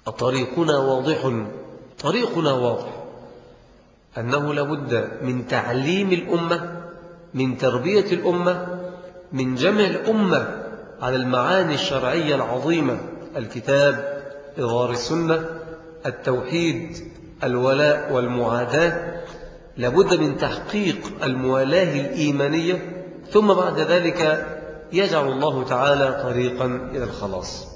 طريقنا واضح، طريقنا واضح أنه لابد من تعليم الأمة، من تربية الأمة، من جمع الأمة على المعاني الشرعية العظيمة: الكتاب، إظهار السنة، التوحيد، الولاء والمعاداة. لابد من تحقيق الموالاة الإيمانية، ثم بعد ذلك يجعل الله تعالى طريقا إلى الخلاص.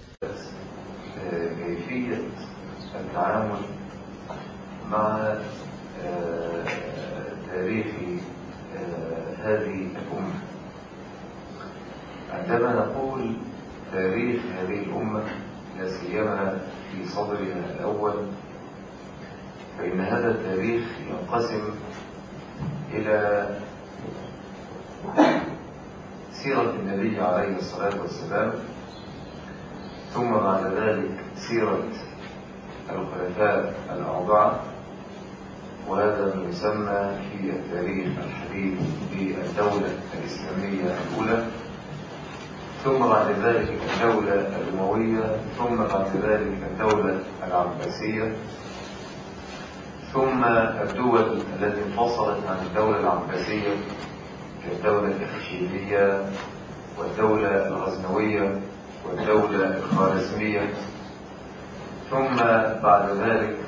كيفية التعامل مع تاريخ هذه الأمة. عندما نقول تاريخ هذه الأمة لا سيما في صدرها الأول، فإن هذا التاريخ ينقسم إلى سيرة النبي عليه الصلاة والسلام، ثم بعد ذلك سيرة الخلفاء الأربعة، وهذا ما يسمى في التاريخ الحديث بالدولة الإسلامية الأولى، ثم بعد ذلك الدولة الأموية، ثم بعد ذلك الدولة العباسية، ثم الدول التي انفصلت عن الدولة العباسية كالدولة الخشيبية والدولة الغزنوية والدولة الخوارزمية، ثم بعد ذلك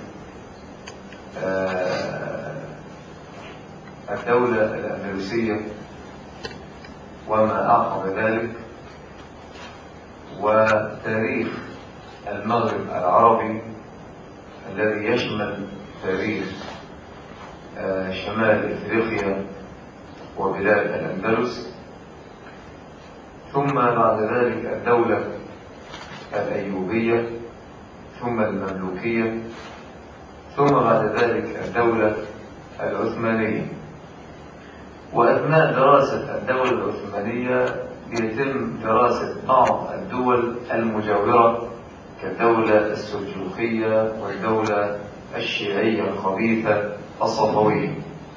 الدولة الأندلسية وما أعقب ذلك، وتاريخ المغرب العربي الذي يشمل تاريخ شمال إفريقيا وبلاد الأندلس، ثم بعد ذلك الدولة الأيوبية، ثم المملوكية، ثم بعد ذلك الدولة العثمانية. وأثناء دراسة الدولة العثمانية يتم دراسة بعض الدول المجاورة كالدولة السلجوقية والدولة الشيعية الخبيثة الصفوية.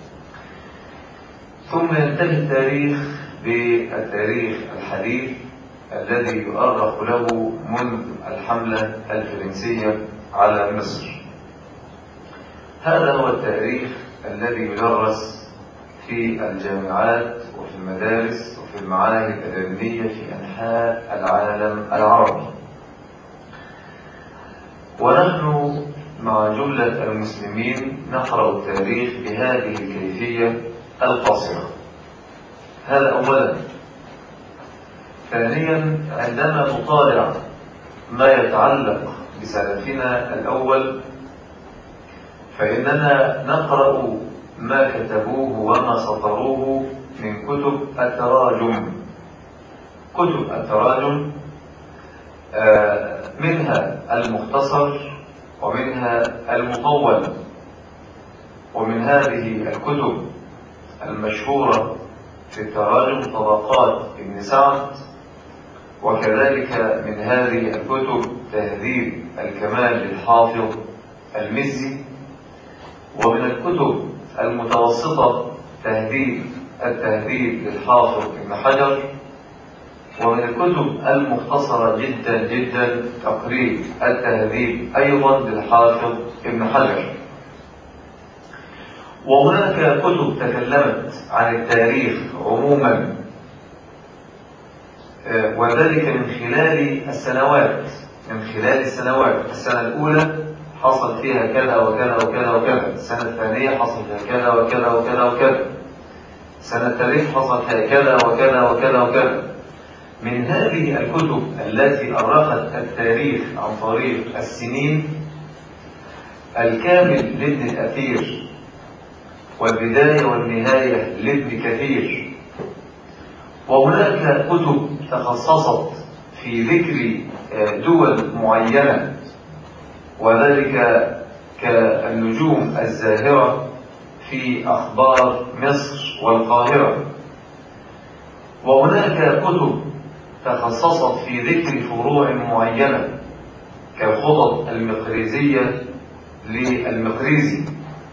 ثم ينتهي التاريخ بالتاريخ الحديث الذي يؤرخ له منذ الحملة الفرنسية على مصر. هذا هو التاريخ الذي يدرس في الجامعات وفي المدارس وفي المعاهد العلمية في أنحاء العالم العربي. ونحن مع جملة المسلمين نقرأ التاريخ بهذه الكيفية القاصرة. هذا أولا. ثانيا، عندما نطالع ما يتعلق بسلفنا الأول فإننا نقرأ ما كتبوه وما سطروه من كتب التراجم. كتب التراجم منها المختصر ومنها المطول. ومن هذه الكتب المشهورة في التراجم طبقات ابن سعد، وكذلك من هذه الكتب تهذيب الكمال للحافظ المزي، ومن الكتب المتوسطة التهذيب للحافظ ابن حجر، ومن الكتب المختصرة جدا جدا تقريب التهذيب أيضا للحافظ ابن حجر. وهناك كتب تكلمت عن التاريخ عموما، وذلك من خلال السنوات. السنة الأولى حصل فيها كذا وكذا وكذا وكذا، السنة الثانية حصل فيها كذا وكذا وكذا وكذا، السنة الثالثة حصل فيها كذا وكذا وكذا وكذا. من هذه الكتب التي أرخت التاريخ عن طريق السنين الكامل لابن الأثير، والبداية والنهاية لابن كثير. وهناك كتب تخصصت في ذكر دول معينة، وذلك كالنجوم الزاهرة في أخبار مصر والقاهرة. وهناك كتب تخصصت في ذكر فروع معينة كالخطط المقريزية للمقريزي.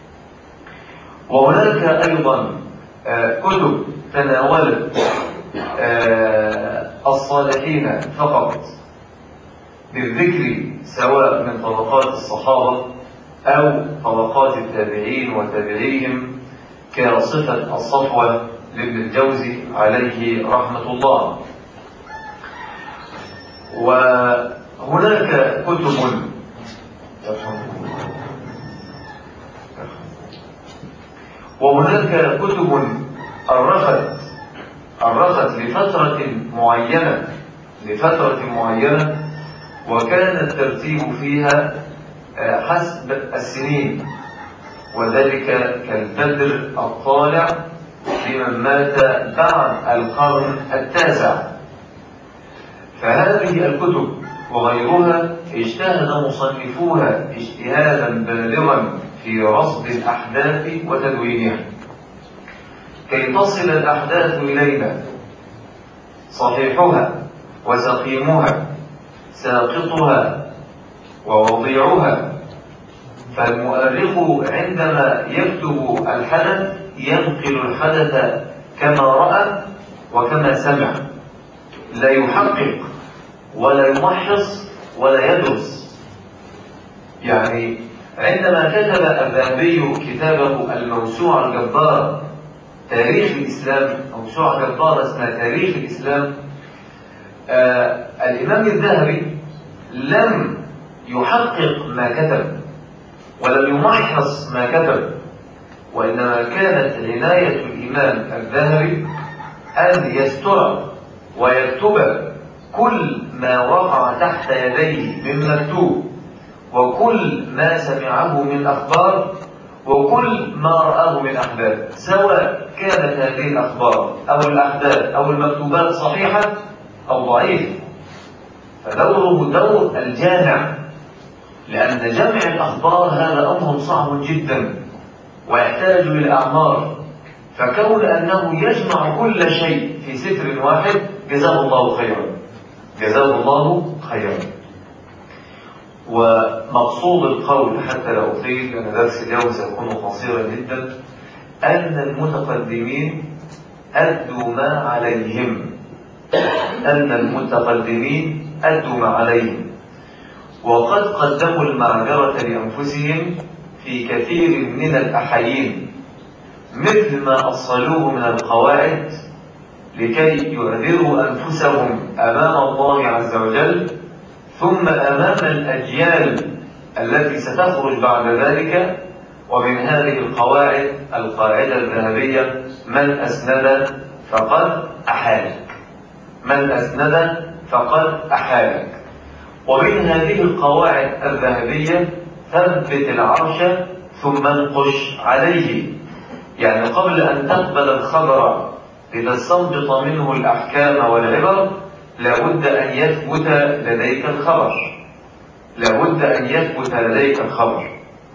وهناك أيضا كتب تناولت الصالحين فقط، بالذكر سواء من طبقات الصحابة أو طبقات التابعين وتابعيهم كصفة الصفوة لابن الجوزي عليه رحمة الله. وهناك كتب أرخت لفترة معينة وكان الترتيب فيها حسب السنين، وذلك كالبدر الطالع لمن مات بعد القرن التاسع. فهذه الكتب وغيرها اجتهد مصنفوها اجتهادا بالغا في رصد الأحداث وتدوينها كي تصل الأحداث إلينا صحيحها وسقيمها ساقطها ووضيعها. فالمؤرخ عندما يكتب الحدث ينقل الحدث كما رأى وكما سمع، لا يحقق ولا يمحص ولا يدرس. يعني عندما كتب الذهبي كتابه الموسوعة الجبارة تاريخ الإسلام، موسوعة جبارة اسمها تاريخ الإسلام، الإمام الذهبي لم يحقق ما كتب ولم يمحص ما كتب، وإنما كانت عناية الإمام الذهبي أن يستر ويكتب كل ما وقع تحت يديه من مكتوب، وكل ما سمعه من أخبار، وكل ما رآه من أحداث، سواء كانت هذه الأخبار أو الأحداث أو المكتوبات صحيحة أو ضعيفة. فدوره دور الجامع، لأن جمع الأخبار هذا أمر صعب جدا ويحتاج إلى أعمار، فكون أنه يجمع كل شيء في ستر واحد جزاه الله خيرا، جزاه الله خيرا. ومقصود القول حتى لا أطيل لأن درس اليوم سيكون قصيرا جدا، أن المتقدمين أدوا ما عليهم، أن المتقدمين أدوا ما عليهم، وقد قدموا المعذرة لأنفسهم في كثير من الأحايين، مثل ما أصلوه من القواعد لكي يعذروا أنفسهم أمام الله عز وجل، ثم أمام الأجيال التي ستخرج بعد ذلك. ومن هذه القواعد القاعدة الذهبية: من أسند فقد أحالك، من أسند فقد أحالك. ومن هذه القواعد الذهبية: ثبت العرش ثم انقش عليه، يعني قبل أن تقبل الخبر لتستنبط منه الأحكام والعبر لابد أن يثبت لديك الخبر، لابد أن يثبت لديك الخبر.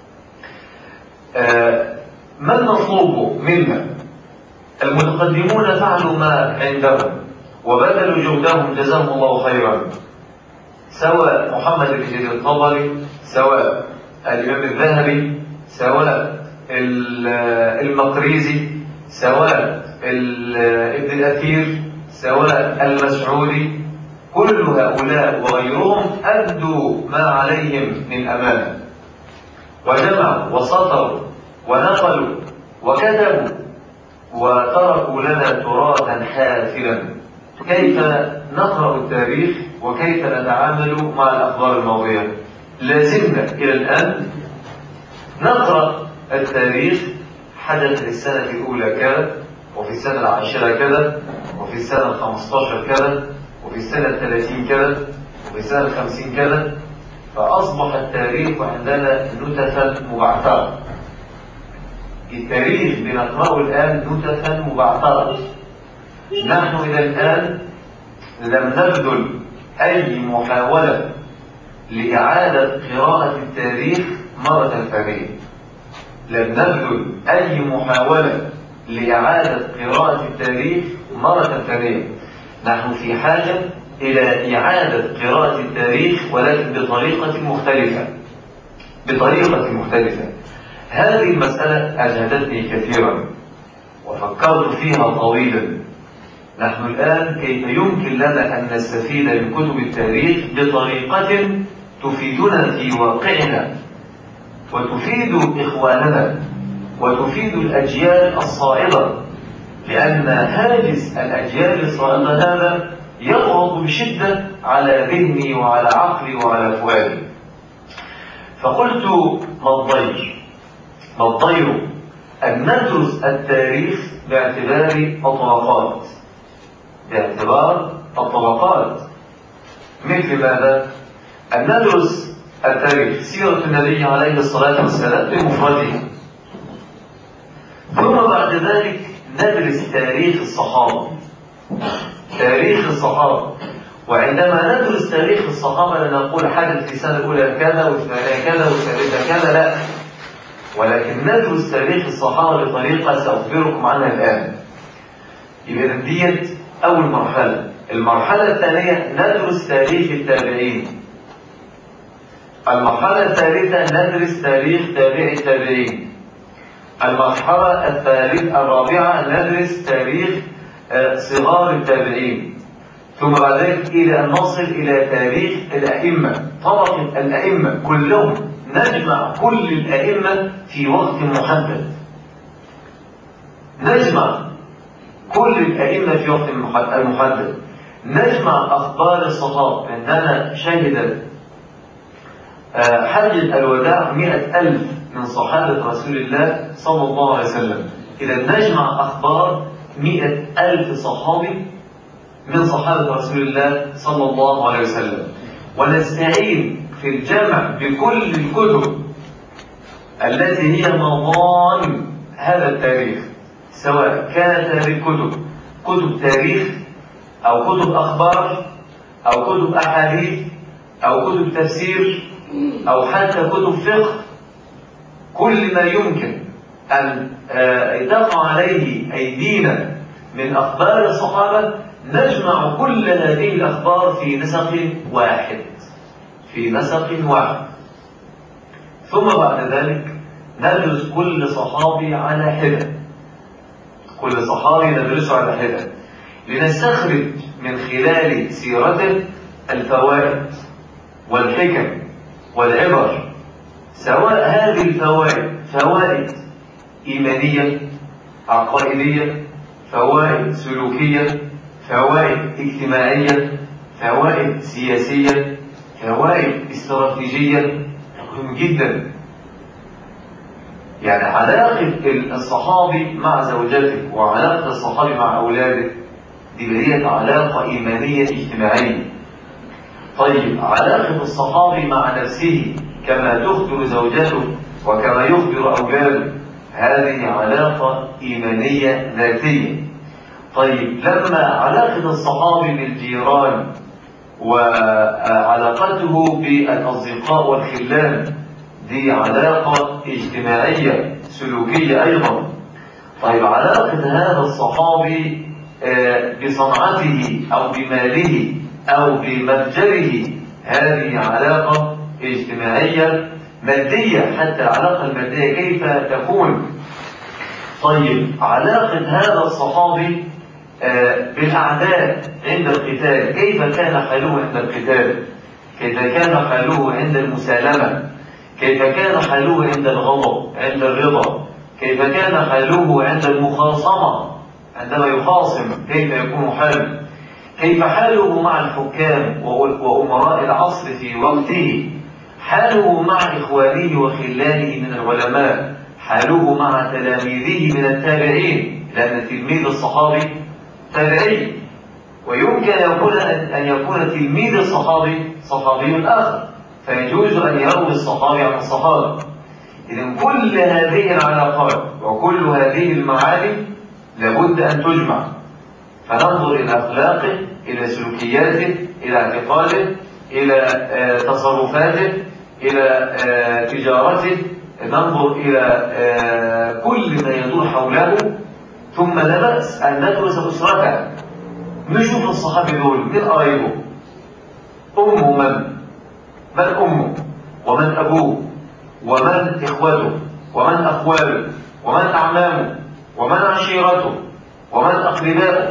ما المطلوب منا؟ المتقدمون فعلوا ما عندهم وبذلوا جهدهم جزاهم الله خيرا، سواء محمد بن جرير الطبري، سواء الإمام الذهبي، سواء المقريزي، سواء ابن الأثير، سواء المسعودي، كل هؤلاء وغيرهم أدوا ما عليهم من أمانة، وجمعوا وسطروا ونقلوا وكتبوا وتركوا لنا تراثا حافلا كيف نقرأ التاريخ وكيف نتعامل مع الأخبار الماضية. لازلنا إلى الآن نقرأ التاريخ، حدث في السنة الأولى كذا، وفي السنة العاشرة كذا، وفي السنة 15 كذا، وفي السنة 30 كذا، وفي السنة 50 كذا، فأصبح التاريخ عندنا نتفا مبعثرة. التاريخ بنقرأه الآن نتفا مبعثرة. نحن إلى الآن لم نبذل أي محاولة لإعادة قراءة التاريخ مرة ثانية، لم نبذل أي محاولة لإعادة قراءة التاريخ مرة ثانية. نحن في حاجة إلى إعادة قراءة التاريخ ولكن بطريقة مختلفة، بطريقة مختلفة. هذه المسألة أجهدتني كثيرا وفكرت فيها طويلا، نحن الآن كيف يمكن لنا أن نستفيد من كتب التاريخ بطريقة تفيدنا في واقعنا وتفيد إخواننا وتفيد الأجيال الصاعدة، لأن هاجس الأجيال الصاعدة هذا يضغط بشدة على ذهني وعلى عقلي وعلى فؤادي. فقلت ما الضير أن ندرس التاريخ باعتبار الطبقات مثل ماذا؟ أن ندرس التاريخ سيرة النبي عليه الصلاة والسلام بمفرده، ثم بعد ذلك ندرس تاريخ الصحابة. وعندما ندرس تاريخ الصحابة لا نقول حدث في السنة الأولى كذا والثانية كذا والثالثة كذا، لا، ولكن ندرس تاريخ الصحابة بطريقة سأخبركم عنها الآن. إذا ديت أول مرحلة. المرحلة الثانية ندرس تاريخ التابعين. المرحلة الثالثة ندرس تاريخ تابع التابعين. المرحلة الرابعة ندرس تاريخ صغار التابعين. ثم بعد ذلك إلى أن نصل إلى تاريخ الأئمة، طبقة الأئمة كلهم، نجمع كل الأئمة في وقت محدد. نجمع أخبار الصحابة. عندنا شهد حجة الوداع 100,000 من صحابة رسول الله صلى الله عليه وسلم. إذا نجمع أخبار 100,000 صحابي من صحابة رسول الله صلى الله عليه وسلم، ونستعين في الجمع بكل الكتب التي هي مضان هذا التاريخ، سواء كانت هذه كتب تاريخ أو كتب أخبار أو كتب أحاديث أو كتب تفسير أو حتى كتب فقه. كل ما يمكن أن تقع عليه أيدينا من أخبار الصحابة نجمع كل هذه الأخبار في نسق واحد. ثم بعد ذلك ندرس كل صحابي على حدة، ندرسه على حدة لنستخرج من خلال سيرته الفوائد والحكم والعبر، سواء هذه الفوائد فوائد إيمانية عقائدية، فوائد سلوكية، فوائد اجتماعية، فوائد سياسية، فوائد استراتيجية. مهم جدا. يعني علاقة الصحابي مع زوجته وعلاقة الصحابي مع أولاده دي علاقة إيمانية اجتماعية. طيب علاقة الصحابي مع نفسه كما تخبر زوجته وكما يخبر أولاده، هذه علاقة إيمانية ذاتية. طيب لما علاقة الصحابي بالجيران وعلاقته بالأصدقاء والخلان، دي علاقة اجتماعية سلوكية أيضا. طيب علاقة هذا الصحابي بصنعته أو بماله أو بمتجره، هذه علاقة اجتماعية مادية. حتى العلاقة المادية كيف تكون؟ طيب علاقة هذا الصحابي بالأعداء عند القتال، كيف كان حاله عند القتال؟ كيف كان حاله عند المسالمة؟ كيف كان حاله عند الغضب، عند الرضا؟ كيف كان حاله عند المخاصمة، عندما يخاصم كيف يكون حاله؟ كيف حاله مع الحكام وأمراء العصر في وقته؟ حاله مع إخوانه وخلانه من العلماء؟ حاله مع تلاميذه من التابعين، لأن تلميذ الصحابي تابعي، ويمكن أن يكون تلميذ الصحابي صحابي آخر، فيجوز أن يروي الصحابي عن الصحابة. إذن كل هذه العلاقات وكل هذه المعالم لابد أن تجمع، فننظر إلى أخلاقه، إلى سلوكياته، إلى اعتقاده، إلى تصرفاته، إلى تجارته، ننظر إلى كل ما يدور حوله. ثم لا بأس أن ندرس أسرته، نشوف الصحابي دول من قرايبه، أمه من أمه ومن أبوه ومن إخوته ومن أخواله ومن أعمامه ومن عشيرته ومن أقربائه،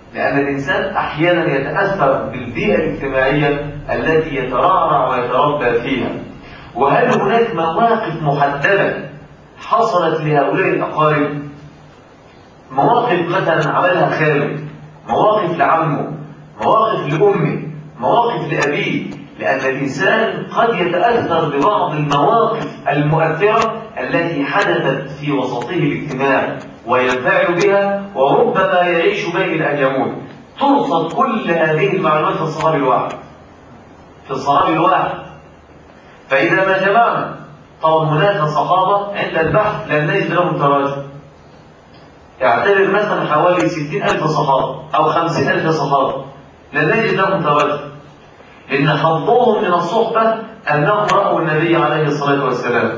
لأن الإنسان أحيانا يتأثر بالبيئة الاجتماعية التي يترعرع ويتربى فيها. وهل هناك مواقف محددة حصلت لهؤلاء الأقارب؟ مواقف مثلا عملها خاله، مواقف لعمه، مواقف لأمه، مواقف لأبيه، لأن الإنسان قد يتأثر ببعض المواقف المؤثرة التي حدثت في وسطه الاجتماعي وينفعل بها، وربما يعيش بها إلى أن يموت. ترصد كل هذه المعلومات في الصحابي الواحد، في الصحابي الواحد. فإذا ما جمعنا، طبعا هناك صحابة عند البحث لن نجد لهم تراجم، يعتبر مثلا حوالي 60,000 صحابة أو 50,000 صحابة لن نجد لهم تراجم، لأن حظهم من الصحبة أنهم رأوا النبي عليه الصلاة والسلام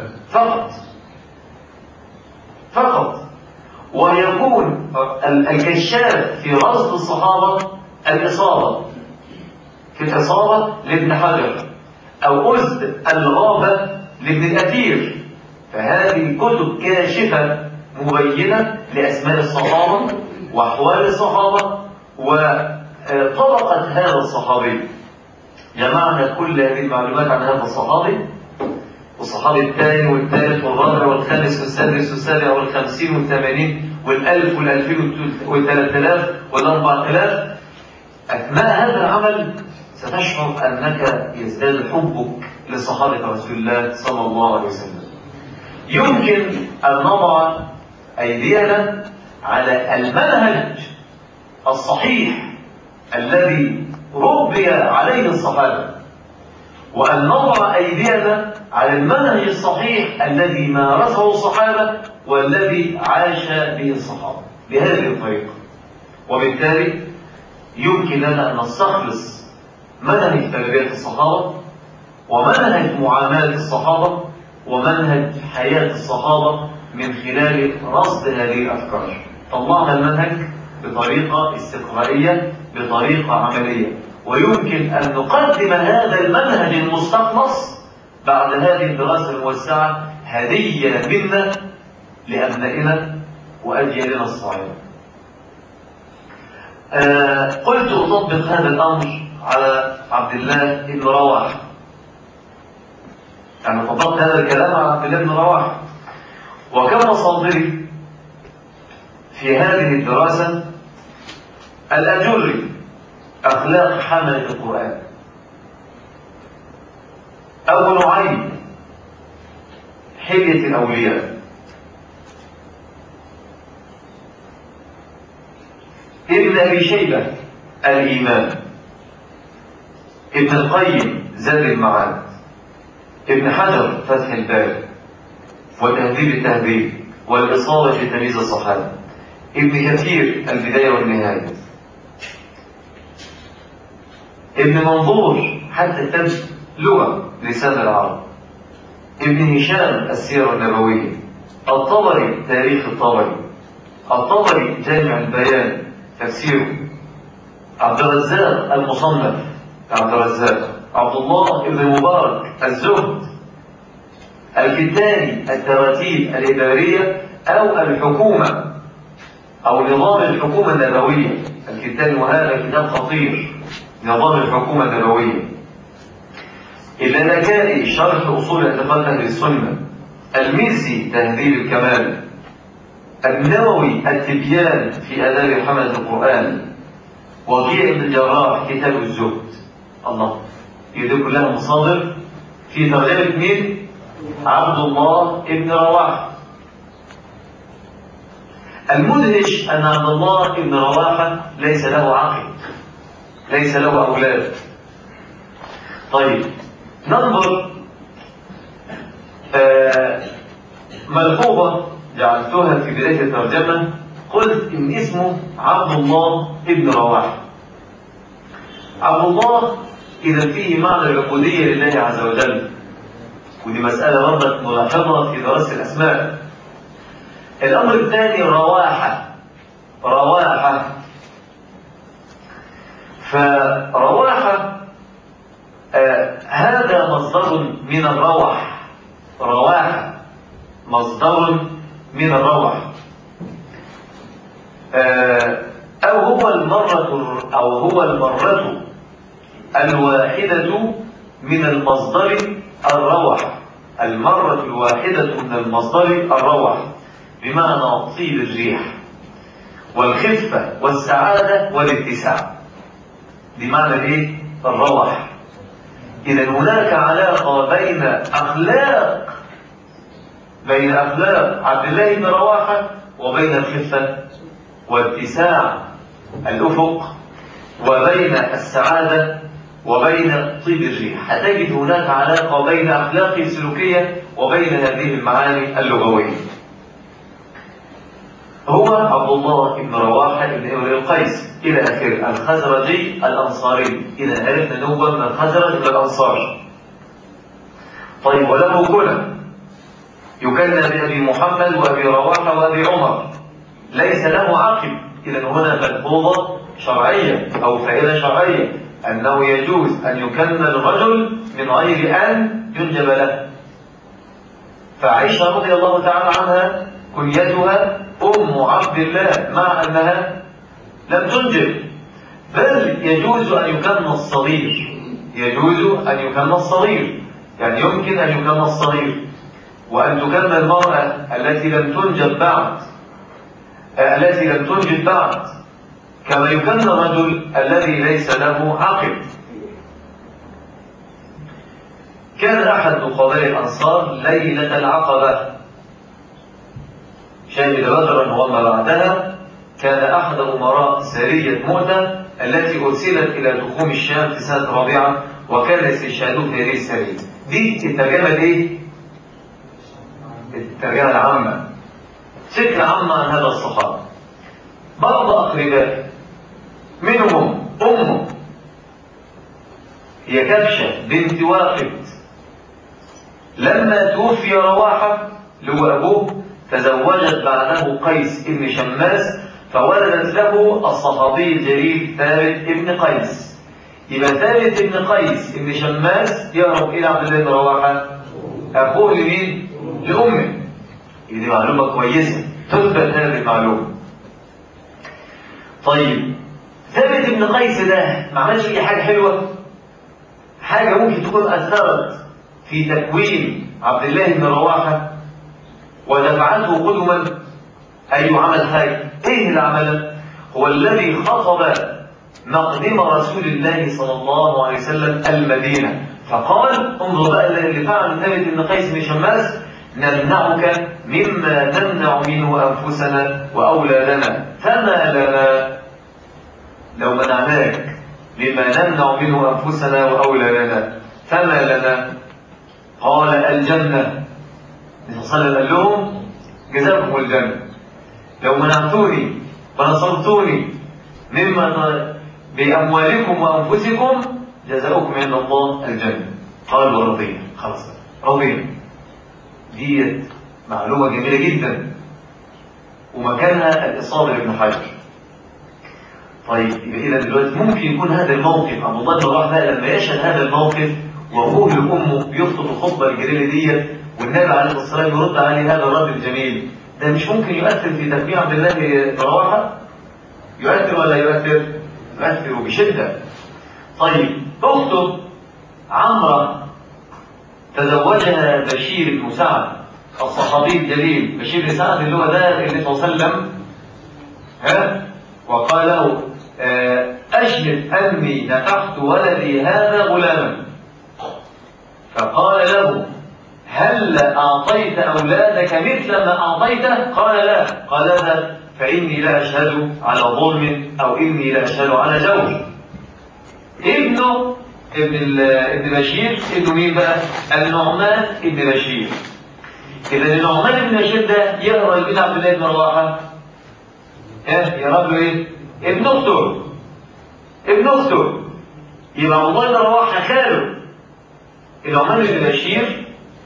فقط. ويكون الكشاف في رصد الصحابة الإصابة، في الإصابة لابن حجر، أو أسد الغابة لابن الأثير. فهذه كتب كاشفة مبينة لأسماء الصحابة وأحوال الصحابة وطبقة هذا الصحابي. جمعنا كل هذه المعلومات عن هذا الصحابي، والصحابي الثاني والثالث والرابع والخامس والسادس والسابع والخمسين والثمانين والألف والألفين والثلاث والأربعة. أثناء هذا العمل ستشعر أنك يزداد حبك لصحابة رسول الله صلى الله عليه وسلم. يمكن أن نضع أيدينا على المنهج الصحيح الذي ربي عليه الصحابة، وأن نضع أيدينا على المنهج الصحيح الذي مارسه الصحابة والذي عاش به الصحابة بهذه الطريقة. وبالتالي يمكن لنا أن نستخلص منهج تربية الصحابة ومنهج معاملة الصحابة ومنهج حياة الصحابة من خلال رصد هذه الأفكار. طلعنا المنهج بطريقة استقرائية، بطريقة عملية، ويمكن أن نقدم هذا المنهج المستخلص بعد هذه الدراسة الموسعة هدية منا لأبنائنا وأجيالنا الصاعدة. قلت أطبق هذا الأمر على عبد الله بن رواحة، يعني طبقت هذا الكلام على عبد الله بن رواحة. وكان مصادري في هذه الدراسة الأجري أخلاق حملة القرآن، أبو نعيم حلية الأولياء، ابن أبي شيبة الإيمان، ابن القيم زاد المعاد، ابن حجر فتح الباري، وتهذيب التهذيب، والإصابة في تمييز الصحابة، ابن كثير البداية والنهاية، ابن منظور حتى كتاب لغة لسان العرب، ابن هشام السيرة النبوية، الطبري تاريخ الطبري جامع البيان تفسيره، عبد الرزاق المصنف عبد الرزاق، عبد الله بن مبارك الزهد، الكتاني التراتيب الإدارية أو الحكومة أو نظام الحكومة النبوية، الكتاني، وهذا كتاب خطير، نظام الحكومة النبوية، اللالكائي شرح أصول اعتقاد أهل السنة، الميزي تهذيب الكمال، النووي التبيان في آداب حملة القرآن، وضيع بن الجراح كتاب الزهد. الله، يدي كلها مصادر في ترجمة مين؟ عبد الله بن رواحة. المدهش أن عبد الله بن رواحة ليس له عقل، ليس له أولاد. طيب ننظر ملحوظة جعلتها في بداية الترجمة، قلت إن اسمه عبد الله بن رواحة. عبد الله إذا فيه معنى العبودية لله عز وجل، ودي مسألة برضك ملاحظة في دراسة الأسماء. الأمر الثاني رواحة، فرواحة هذا مصدر من الروح، رواحة مصدر من الروح. أو هو المرة الواحدة من المصدر الروح، المرة الواحدة من المصدر الروح، بمعنى طيب الريح والخفة والسعادة والاتساع، بمعنى ايه؟ الروح. إذا هناك علاقة بين أخلاق عبد الله بن رواحة وبين الخفة واتساع الأفق وبين السعادة وبين طيب الريح. هتجد هناك علاقة بين أخلاقه السلوكية وبين هذه المعاني اللغوية. هو عبد الله بن رواحة بن امرئ القيس إلى آخره، الخزرجي الأنصاري. إذا عرفنا نوبة من الخزرج إلى الأنصار. طيب، وله كنى يكنى بأبي محمد وأبي رواحة وأبي عمر، ليس له عقب. إذا هنا ملحوظة شرعية أو فائدة شرعية، أنه يجوز أن يكنى الرجل من غير أن ينجب له. فعائشة رضي الله تعالى عنها كنيتها أم عبد الله مع أنها لم تنجب، بل يجوز أن يكنى الصغير، يجوز أن يكنى الصغير، يعني يمكن أن يكنى الصغير، وأن تكنى المرأة التي لم تنجب بعد، كما يكنى الرجل الذي ليس له عقل. كان أحد نقباء الأنصار ليلة العقبة شهد بدرا وما بعدها، كان أحد أمراء سرية مؤتة التي أرسلت إلى تخوم الشام في سنة رابعة، وكان استشهاده في هذه السرية. دي الترجمة الايه؟ الترجمة العامة، فكرة عامة عن هذا الصحابي. بعض أقربائه منهم أمه هي كبشة بنت واقد، لما توفي رواحة اللي هو أبوه تزوجت بعده قيس بن شماس، فولدت له الصحابي الجليل ثابت بن قيس. يبقى ثابت بن قيس بن شماس يهرب إلى عبد الله بن رواحة، أخوه لمين؟ لأمه. دي معلومة كويسة تثبت هذه المعلومة. طيب، ثابت بن قيس ده ما عملش أي حاجة حلوة، حاجة ممكن تكون أثرت في تكوين عبد الله بن رواحة ودفعته قدما؟ أي عمل خير. إيه اللي عمله؟ هو الذي خطب مقدم رسول الله صلى الله عليه وسلم المدينة، فقال انظر بقى اللي فعل ثابت بن قيس بن شماس: نمنعك مما نمنع منه أنفسنا وأولادنا، فما لنا لو منعناك مما نمنع منه أنفسنا وأولادنا فما لنا؟ قال: الجنة. صلى الله عليه وسلم قال لهم: جزاكم الجنة، لو منعتوني ونصرتوني مما بأموالكم وأنفسكم جزاؤكم عند الله الجنة. قالوا: رضينا. خلاص رضينا. دي معلومة جميلة جدا ومكانها الإصابة لابن حجر. طيب، إذا دلوقتي ممكن يكون هذا الموقف عبد الله بن رواحة لما يشهد هذا الموقف وأخوه لأمه بيخطب الخطبة الجليلة دي والنبي عليه الصلاة والسلام يرد عليه هذا الرد الجميل، ده مش ممكن يؤثر في تكوين عبد الله بن رواحة؟ يؤثر ولا يؤثر؟ يؤثر بشدة. طيب، أخته عمرة تزوجها بشير بن سعد الصحابي الجليل. بشير بن سعد اللي هو ده اللي صلى الله عليه وسلم وقال له: أشهد أني نكحت ولدي هذا غلاما. فقال له: هل أعطيت أولادك مثل ما أعطيته؟ قال: لا. قال: لا، فإني لا أشهد على ظلم أو إني لا أشهد على جور. ابن بشير ابن مين بقى؟ النعمان ابن بشير. إذا النعمان ابن بشير ده يهرب من عبد الله بن رواحة، يهرب له إيه؟ ابن أخته. يبقى عبد الله بن رواحة خاله النعمان بن بشير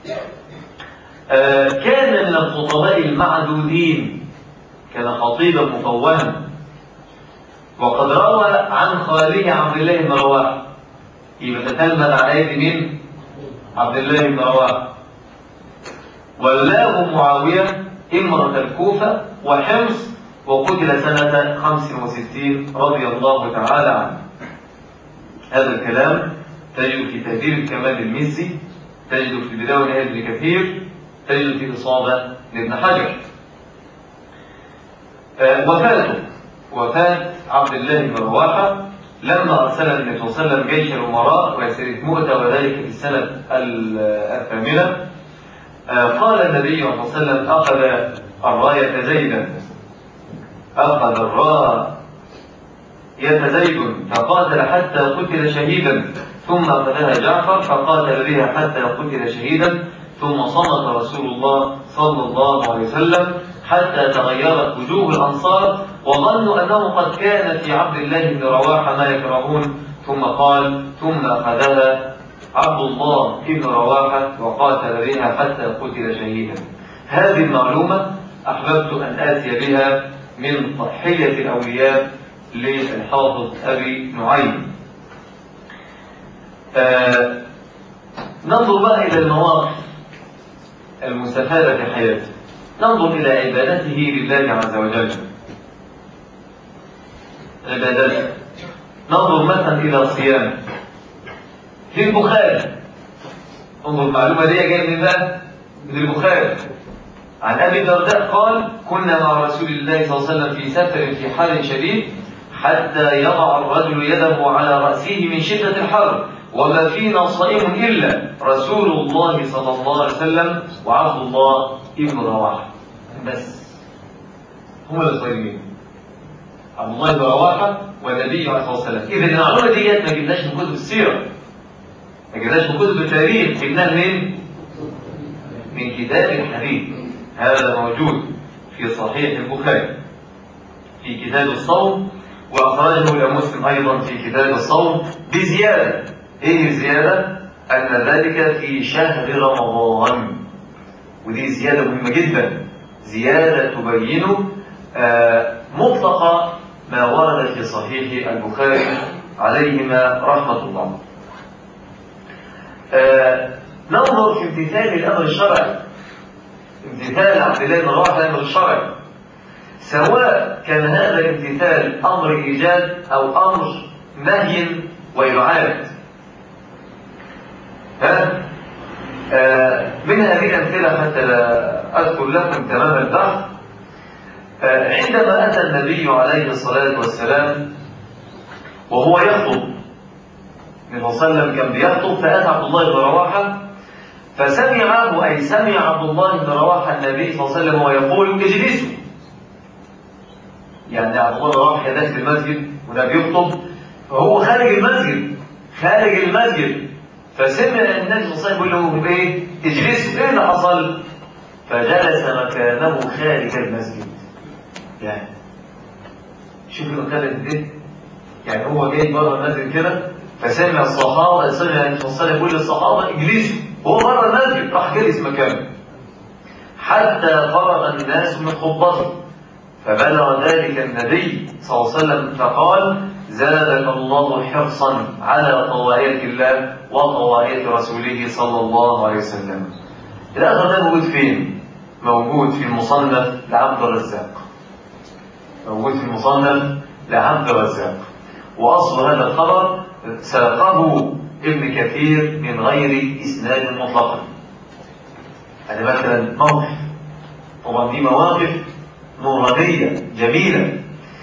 كان من الخطباء المعدودين، كان خطيبا مفوها، وقد روى عن خاله عبد الله بن رواحة. يبقى تتلمذ على يد مين؟ عبد الله بن رواحة. ولاه معاوية إمرة الكوفة وحمص وقتل سنة 65 رضي الله تعالى عنه. هذا الكلام تجد في تهذيب الكمال المزي، تجد في البداية والنهاية لابن كثير، تجد في إصابة لابن حجر. وفاة عبد الله بن رواحة لما أرسل النبي صلى الله عليه وسلم جيش الأمراء وسيرة مؤتة، وذلك في السنة 8. قال النبي صلى الله عليه وسلم: أخذ الراية زيدا، أخذ الراية زيد فقاتل حتى قتل شهيدا، ثم أخذها جعفر فقاتل بها حتى قتل شهيدا، ثم صمت رسول الله صلى الله عليه وسلم حتى تغيرت وجوه الأنصار وظنوا أنه قد كان في عبد الله بن رواحة ما يكرهون، ثم قال: ثم أخذها عبد الله بن رواحة وقاتل بها حتى قتل شهيدا. هذه المعلومة أحببت أن آتي بها من تضحية الأولياء للحافظ أبي نعيم. ننظر بقى إلى المواقف المستفادة في حياته، ننظر إلى عبادته لله عز وجل، عبادته، ننظر مثلا إلى صيامه في البخاري. انظر المعلومة دي جاية من بقى من البخاري. عن أبي الدرداء قال: كنا مع رسول الله صلى الله عليه وسلم في سفر في حر شديد حتى يضع الرجل يده على رأسه من شدة الحر، وما فينا صائم إلا رسول الله صلى الله عليه وسلم وعبد الله بن رواحة. بس هم اللي صايمين، عبد الله بن رواحة والنبي عليه الصلاة والسلام. إذا المعلومة دي ما جبناش من كتب السيرة، ما جبناش من كتب التاريخ، جبناها من كتاب الحديث. هذا موجود في صحيح البخاري في كتاب الصوم، وأخرجه إلى مسلم أيضا في كتاب الصوم بزيادة. إيه الزيادة؟ أن ذلك في شهر رمضان، ودي زيادة مهمة جدا، زيادة تبين مطلق ما ورد في صحيح البخاري عليهما رحمة الله. ننظر في امتثال الأمر الشرعي، امتثال عبد الله بن رواحة الأمر الشرعي، سواء كان هذا الامتثال أمر إيجاد أو أمر نهي وإبعاد. من هذه الأمثلة حتى لا أذكر لكم تمام البحث. عندما أتى النبي عليه الصلاة والسلام وهو يخطب، النبي صلى الله عليه وسلم كان بيخطب، فأتى عبد الله بن رواحة فسمعه، أي سمع عبد الله بن رواحة النبي صلى الله عليه وسلم ويقول: اجلسوا. يعني عبد الله بن رواحة داخل المسجد وده بيخطب، فهو خارج المسجد، فسمع النبي صلى الله عليه وسلم يقول لهم: ايه؟ اجلسوا. ايه اللي حصل؟ فجلس مكانه خارج المسجد. يعني شوف المكان ده، يعني هو جاي بره المسجد كده، فسمع الصحابه، سمع النبي صلى الله عليه وسلم يقول للصحابه: اجلسوا، هو بره المسجد راح جلس مكانه حتى فرغ الناس من خطبته، فبلغ ذلك النبي صلى الله عليه وسلم فقال: زادك الله حرصا على طواعية الله وطواعية رسوله صلى الله عليه وسلم. الأثر ده موجود فين؟ موجود في المصنف لعبد الرزاق، وأصل هذا الخبر ساقه ابن كثير من غير إسناد مطلقا. هذا مثلا موقف، طبعا دي مواقف نورانية جميلة.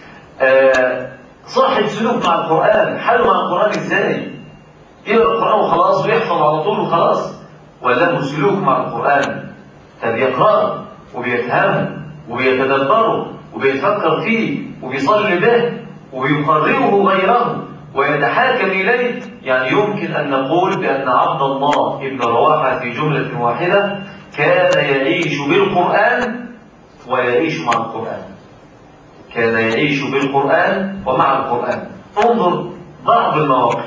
صاحب سلوك مع القرآن، حاله مع القرآن ازاي؟ يقرأ القرآن وخلاص ويحفظ على طول وخلاص، ولا له سلوك مع القرآن؟ طب يقرأه وبيفهمه وبيتدبره وبيفكر فيه وبيصلي به وبيقرره غيره ويتحاكم إليه. يعني يمكن أن نقول بأن عبد الله بن رواحة في جملة واحدة كان يعيش بالقرآن ويعيش مع القرآن، كان يعيش بالقرآن ومع القرآن. انظر بعض المواقف.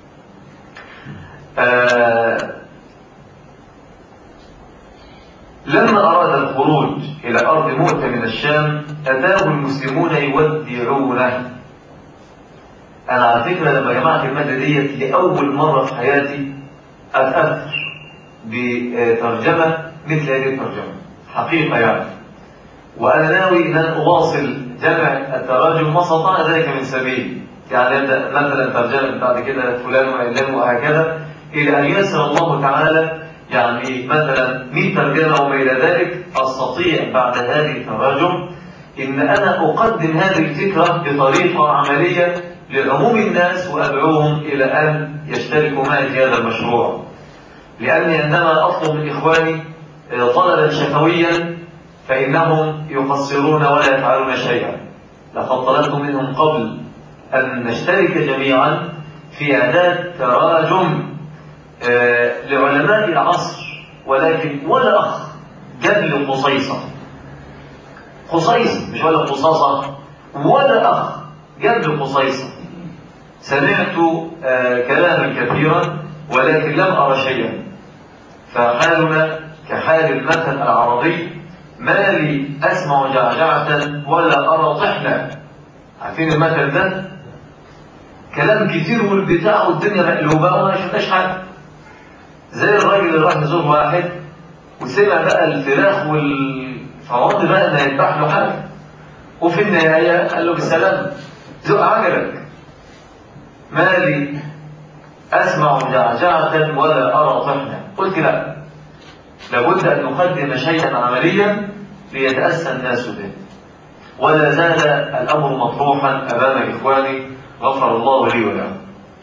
لما أراد الخروج إلى أرض مؤتة من الشام أتاه المسلمون يودعونه. أنا على فكرة لما جمعت المادة ديت لأول مرة في حياتي أتأثر بترجمة مثل هذه الترجمة حقيقة يعني، وأنا ناوي أن أواصل جمع التراجم ما استطاع ذلك من سبيل، يعني يبدأ مثلا ترجمة بعد كده فلان وعلان وهكذا، إلى أن يسر الله تعالى يعني مثلا 100 ترجمة وما إلى ذلك. أستطيع بعد هذه التراجم إن أنا أقدم هذه الفكرة بطريقة عملية لعموم الناس وأدعوهم إلى أن يشتركوا معي في هذا المشروع، لأني عندما أطلب من إخواني طلبا شفويا فإنهم يقصرون ولا يفعلون شيئا. لقد طلبت منهم قبل أن نشترك جميعا في إعداد تراجم لعلماء العصر، ولكن ولا أخ جاب لي خصيصة مش ولا قصاصة، ولا أخ جاب لي قصيصة. سمعت كلاما كثيرا ولكن لم أرى شيئا. فحالنا كحال المثل العربي، ما لي أسمع جعجعة ولا أرى طحنا. عارفين المثل ده؟ كلام كتير والبتاع والدنيا مقلوبة وما شفناش حاجة. زي الراجل اللي راح يزور واحد وسمع بقى الفراخ والفواضي بقى انه يذبح له حاجة، وفي النهاية قال له بالسلام زق عجلك. ما لي أسمع جعجعة ولا أرى طحنا. قلت لا، لابد أن نقدم شيئا عمليا ليتأسى الناس به. ولا زال الأمر مطروحا أمام إخواني غفر الله لي ولهم.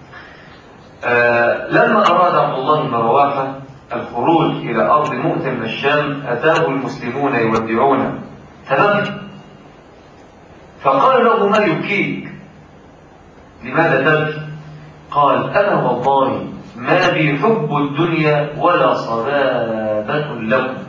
لما أراد عبد الله بن رواحة الخروج إلى أرض مؤتة من الشام أتاه المسلمون يودعونه فبكى، فقال له ما يبكيك؟ لماذا تبكي؟ قال أنا والله ما بي حب الدنيا ولا صلابة لكم.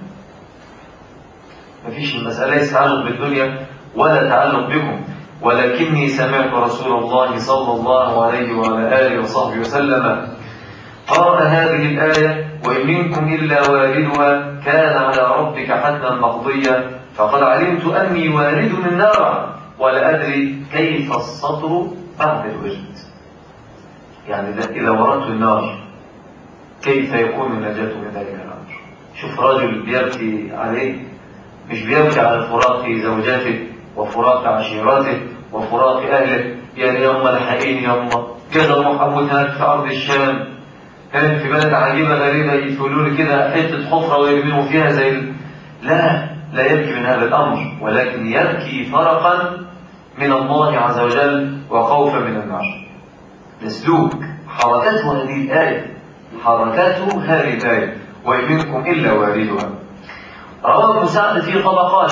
مفيش المسألة يتعلق بالدنيا ولا تعلق بكم، ولكني سمعت رسول الله صلى الله عليه وعلى آله وصحبه وسلم قرأ هذه الآية وإن منكم إلا واردها كان على ربك حتما مقضيا فقد علمت أني وارد النار ولا أدري كيف السطر بعد الورد. يعني إذا وردت النار كيف يكون النجاة من ذلك الأمر؟ شوف راجل بيبكي عليه، مش بيبكي على فراق زوجاته وفراق عشيرته وفراق أهله، يعني يما لحقيني يما كده محمود هناك في أرض الشام، كانت في بلد عجيبة غريبة يقولوا لي كده حتة حفرة ويرمينوا فيها زي لا يبكي من هذا الأمر، ولكن يبكي فرقا من الله عز وجل وخوفا من النار. لسلوك حركته هذه الآية وإن منكم إلا واردها. روى ابن سعد في طبقات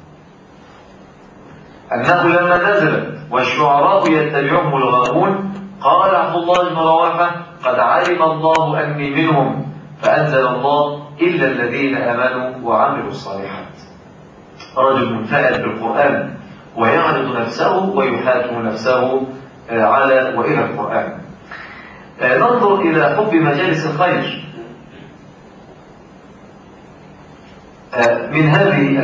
أنه لما نزلت والشعراء يتبعهم الغاوون قال عبد الله بن رواحة قد علم الله أني منهم فأنزل الله إلا الذين آمنوا وعملوا الصالحات. رجل منفعل بالقرآن ويعرض نفسه ويحاكم نفسه على وإلى القرآن. ننظر إلى حب مجالس الخير. من هذه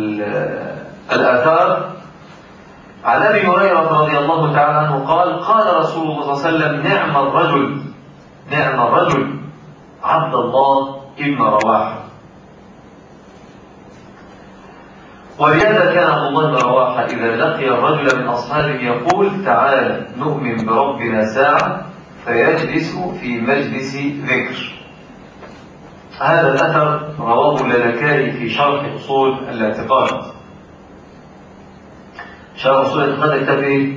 الآثار عن أبي هريرة رضي الله تعالى عنه قال قال رسول الله صلى الله عليه وسلم نعم الرجل عبد الله ابن رواحة. ولهذا كان عبد الله بن رواحة إذا لقي الرجل من أصحابه يقول تعال نؤمن بربنا ساعة فيجلس في مجلس ذكر. هذا الأثر رواه اللالكائي في شرح أصول الاعتقاد. شرح أصول الاعتقاد كتاب إيه؟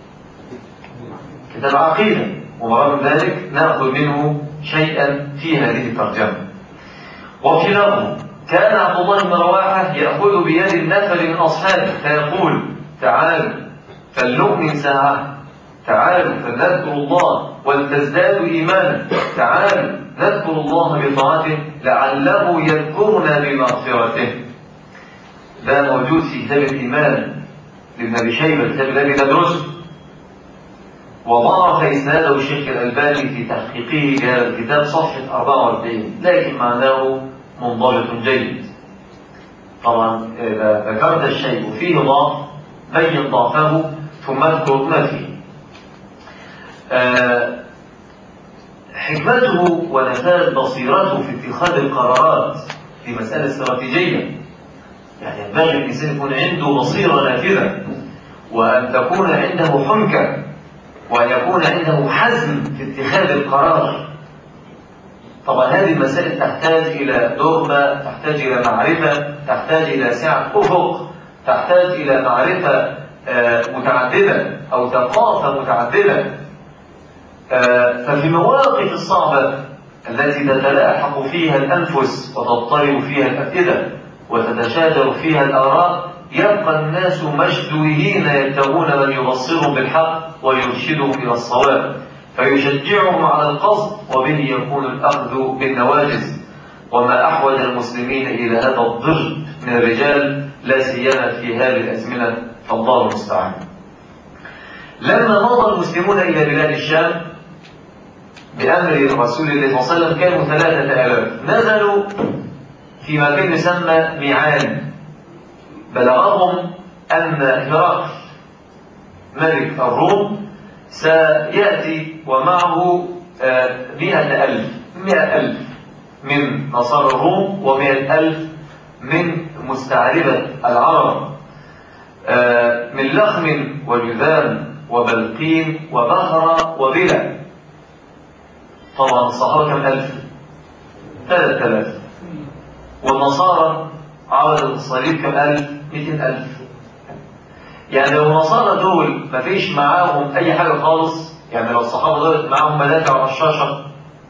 كتاب عقيدة، ومرة ذلك نأخذ منه شيئا في هذه الترجمة. وفي لفظ كان عبد الله بن رواحة يأخذ بيد النفر من أصحابه فيقول تعالوا فلنؤمن ساعة، تعالوا فلنذكر الله ولتزدادوا إيمانا، تعالوا نذكر الله بطاعته لعله يذكرنا بمغفرته. ده موجود في كتاب الإيمان لابن أبي شيبة، كتاب الذي ندرسه، وضعف إسناده الشيخ الألباني في تحقيقه لهذا الكتاب صفحة 44، لكن معناه منضبط جيد. طبعا إذا ذكرت الشيء فيه ضعف بين ضعفه ثم اذكر ما فيه. حكمته ونفاذ بصيرته في اتخاذ القرارات في مسألة استراتيجية، يعني ينبغي الإنسان يكون عنده بصيرة نافذة وأن تكون عنده حنكة، وأن يكون عنده حزم في اتخاذ القرار. طبعا هذه المسائل تحتاج إلى دربة، تحتاج إلى معرفة، تحتاج إلى سعة أفق، تحتاج إلى معرفة متعددة أو ثقافة متعددة. ففي المواقف الصعبة التي تتلاحق فيها الأنفس وتضطرب فيها الأفئدة وتتشاجر فيها الآراء، يبقى الناس مشدودين يبتغون من يبصرهم بالحق ويرشدهم إلى الصواب، فيشجعهم على القصد، وبه يكون الأخذ بالنواجذ. وما أحوج المسلمين إلى هذا الضرب من الرجال، لا سيما في هذه الأزمنة، فالله المستعان. لما مضى المسلمون إلى بلاد الشام بأمر رسول الله صلى الله عليه وسلم كانوا 3000، نزلوا في مكان يسمى ميعان. بلغهم أن هرقل ملك الروم سيأتي ومعه 100,000 من نصارى الروم و100,000 من مستعربة العرب، من لخم وجذام وبلقين وبهرة وبلع. طبعا الصحابة كم ألف؟ 3000. والنصارى عبد الصليب كم ألف؟ 200,000. يعني لو النصارى دول ما فيش معاهم أي حاجة خالص، يعني لو الصحابة دول معاهم مدافع رشاشة،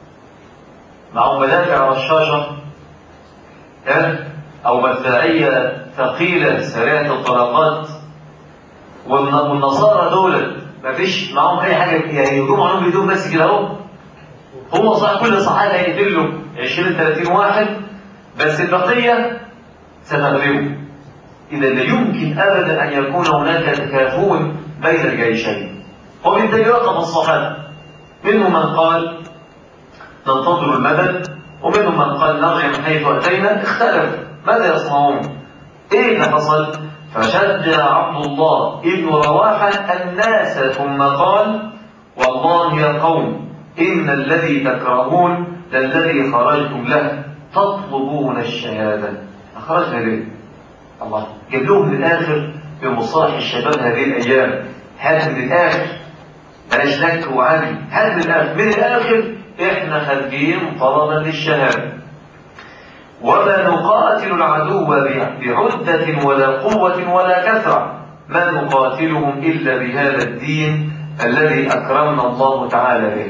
أو مدفعية ثقيلة سريعة الطلقات، والنصارى دول ما فيش معاهم أي حاجة، يعني يهجموا عليهم بدون بس كده أهو، هو صح كل صحابة هيقتل له 20-30 واحد، بس البقية ستغلبه. إذا لا يمكن أبدا أن يكون هناك تكافؤ بين الجيشين. وبالتالي وقف الصحابة، منهم من قال ننتظر المدد، ومنهم من قال نرجع من حيث أتينا. اختلف ماذا يصنعون؟ إيه اللي حصل؟ فشجع عبد الله ابن رواحة الناس ثم قال والله يا قوم إن الذي تكرهون للذي خرجتم له تطلبون الشهادة. أخرجنا ليه؟ الله جاب لهم من الآخر بمصالح الشباب هذه الأيام. هذا من الآخر، بلاش لك وعلي، هذا من الآخر، من الآخر إحنا خارجين طلبا للشهادة، وما نقاتل العدو بعدة ولا قوة ولا كثرة، ما نقاتلهم إلا بهذا الدين الذي أكرمنا الله تعالى به.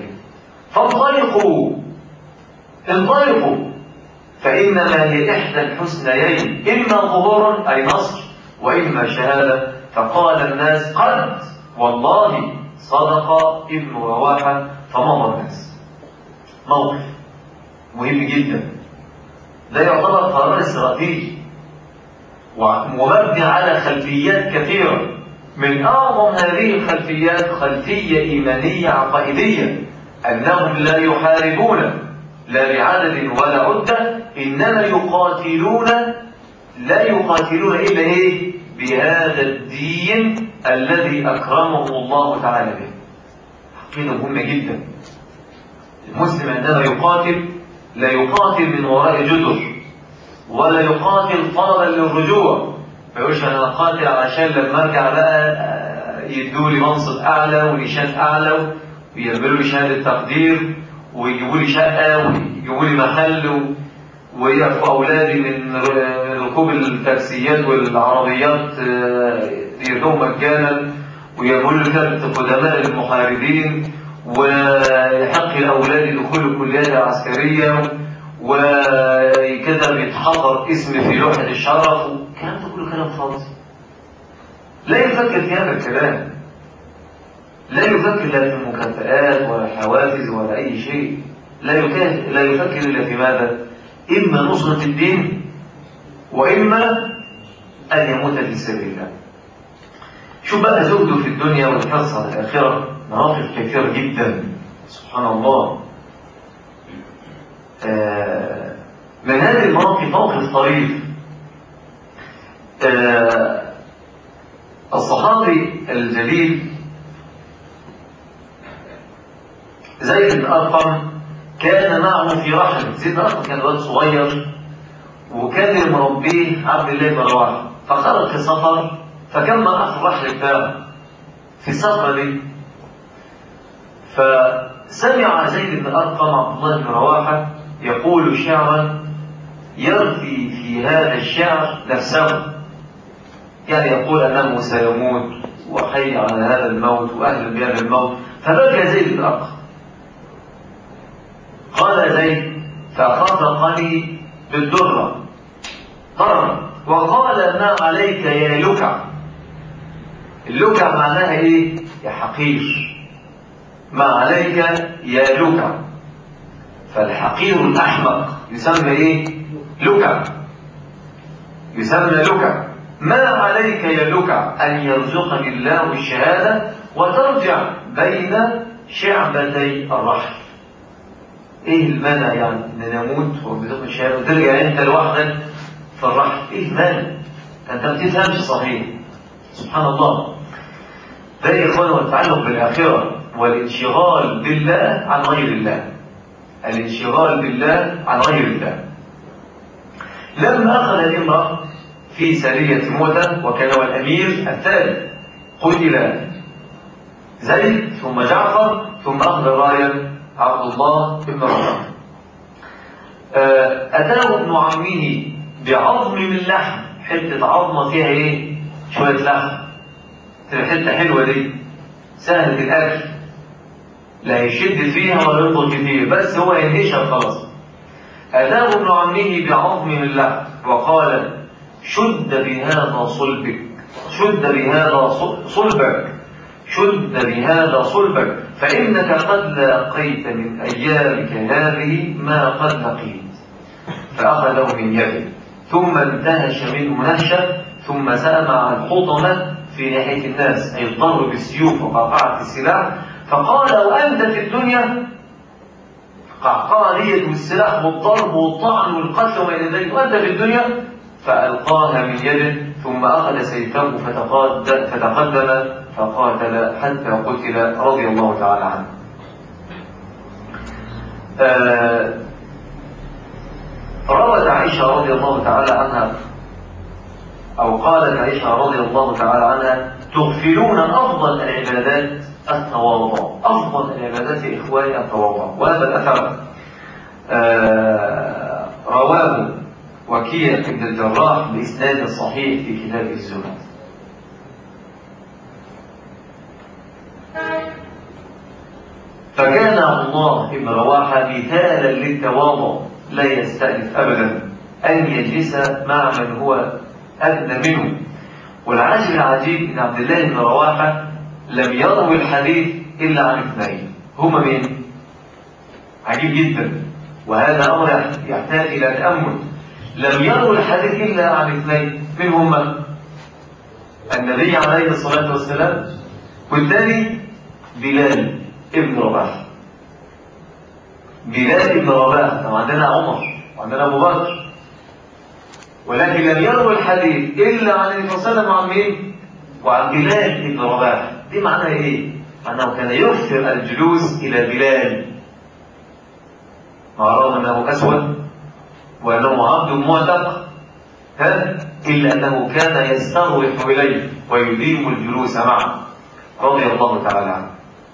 انطلقوا، فإنما هي إحدى الحسنيين، إما ظهور أي نصر وإما شهادة. فقال الناس قد والله صدق ابن رواحة، فمضى الناس. موقف مهم جدا، ده يعتبر قرار استراتيجي ومبني على خلفيات كثيرة. من أعظم هذه الخلفيات خلفية إيمانية عقائدية، أنهم لا يحاربون لا بعدد ولا عدة، إنما لا يقاتلون إلا إيه؟ بهذا الدين الذي أكرمه الله تعالى به. عقيدة مهمة جدا. المسلم عندما يقاتل لا يقاتل من وراء جدر، ولا يقاتل طلبا للرجوع، ما يقولش أنا أقاتل علشان لما أرجع بقى يدوا لي منصب أعلى ونشان أعلى ويعملوا لي شهادة تقدير ويجيبوا لي شقة ويجيبوا لي محل ويعفوا أولادي من ركوب التاكسيات والعربيات يدوم مجانا، ويقولوا لي كانت قدماء المحاربين، ويحق لأولادي دخول الكليات العسكرية، وكذا بيتحضر اسمي في لوحة الشرف. الكلام ده كله كلام فاضي. لا يفكر في هذا الكلام، لا يفكر لا في المكافآت ولا حوافز ولا أي شيء، لا يفكر إلا في ماذا؟ إما نصرة الدين، وإما أن يموت في سبيل الله. شوف بقى زهده في الدنيا والحرص على الآخرة، مواقف كثيرة جدا سبحان الله. من هذه المواقف موقف طريف. الصحابي الجليل زيد بن أرقم كان معه في رحل. زيد بن أرقم كان ولد صغير، وكان مربيه عبد الله بن رواحة، فخرج في سفر، فكان معه في الرحل بتاعه، في سفر، فسمع زيد بن أرقم عبد الله بن رواحة يقول شعرا يرثي في هذا الشعر نفسه، يعني يقول أنه سيموت وحي على هذا الموت وأهل بهذا الموت. فبكى زيد بن أرقم. قال زيد فخفقني بالدرة ضرا وقال ما عليك يا لكع. اللكع معناها ايه؟ يا حقير. ما عليك يا لكع. فالحقير الأحمق يسمى ايه؟ لكع. يسمى لكع. ما عليك يا لكع أن يرزقني الله الشهادة وترجع بين شعبتي الرحل. ايه المانع يعني ان نموت ورزقنا الشهاده وترجع انت لوحدك في الرحل؟ ايه المانع؟ انت ما بتفهمش صحيح. سبحان الله. ده يا اخوان هو التعلق بالاخره والانشغال بالله عن غير الله. الانشغال بالله عن غير الله. لما اخذ الامراه في سريه موته وكان هو الامير الثالث، قتل زيد ثم جعفر ثم اخذ الرايه عبد الله بن رواحة. أتاه ابن عمه بعظم من لحم، حتة عظمة فيها إيه؟ شوية لحم، حتة حلوة دي سهلة الأكل، لا يشد فيها ولا يطلق فيها، بس هو ينهشها خلاص. أتاه ابن عمه بعظم من لحم وقال شد بهذا صلبك، شد بهذا صلبك، شد بهذا صلبك، فإنك قد لاقيت من أيامك هذه ما قد لقيت. فأخذه من يده ثم انتهش منه نهشة ثم سامع الحطمة في ناحية الناس، أي الضرب بالسيوف وقعقعة السلاح. فقال وأنت في الدنيا، قعقعة ديت والسلاح والضرب والطعن والقتل وما إلى ذلك، وأنت في الدنيا. فألقاها من يده ثم أخذ سيفه فتقدم فقاتل حتى قتل رضي الله تعالى عنه. روت عائشة رضي الله تعالى عنها أو قالت عائشة رضي الله تعالى عنها تغفلون أفضل العبادات التواضع. أفضل العبادات يا إخواني التواضع. وهذا الأثر رواه وكيع بن الجراح بإسناد صحيح في كتاب الزهد. فكان عبد الله بن رواحة مثالا للتواضع، لا يستأنف أبدا أن يجلس مع من هو أدنى منه. والعجب العجيب أن عبد الله بن رواحة لم يروي الحديث إلا عن اثنين، هما مين؟ عجيب جدا، وهذا أمر يحتاج إلى تأمل. لم يروي الحديث إلا عن اثنين، من هما؟ النبي عليه الصلاة والسلام، والثاني بلال ابن رباح. بلال ابن رباح، وعندنا عمر وعندنا أبو بكر، ولكن لم يروي الحديث إلا عن النبي صلى الله عليه وسلم وعن مين؟ وعن بلال ابن رباح. دي معناها إيه؟ معناه كان يكثر الجلوس إلى بلال مع رغم أنه أسود وأنه عبد معتق، إلا أنه كان يستروح إليه ويديم الجلوس معه رضي الله تعالى عنه.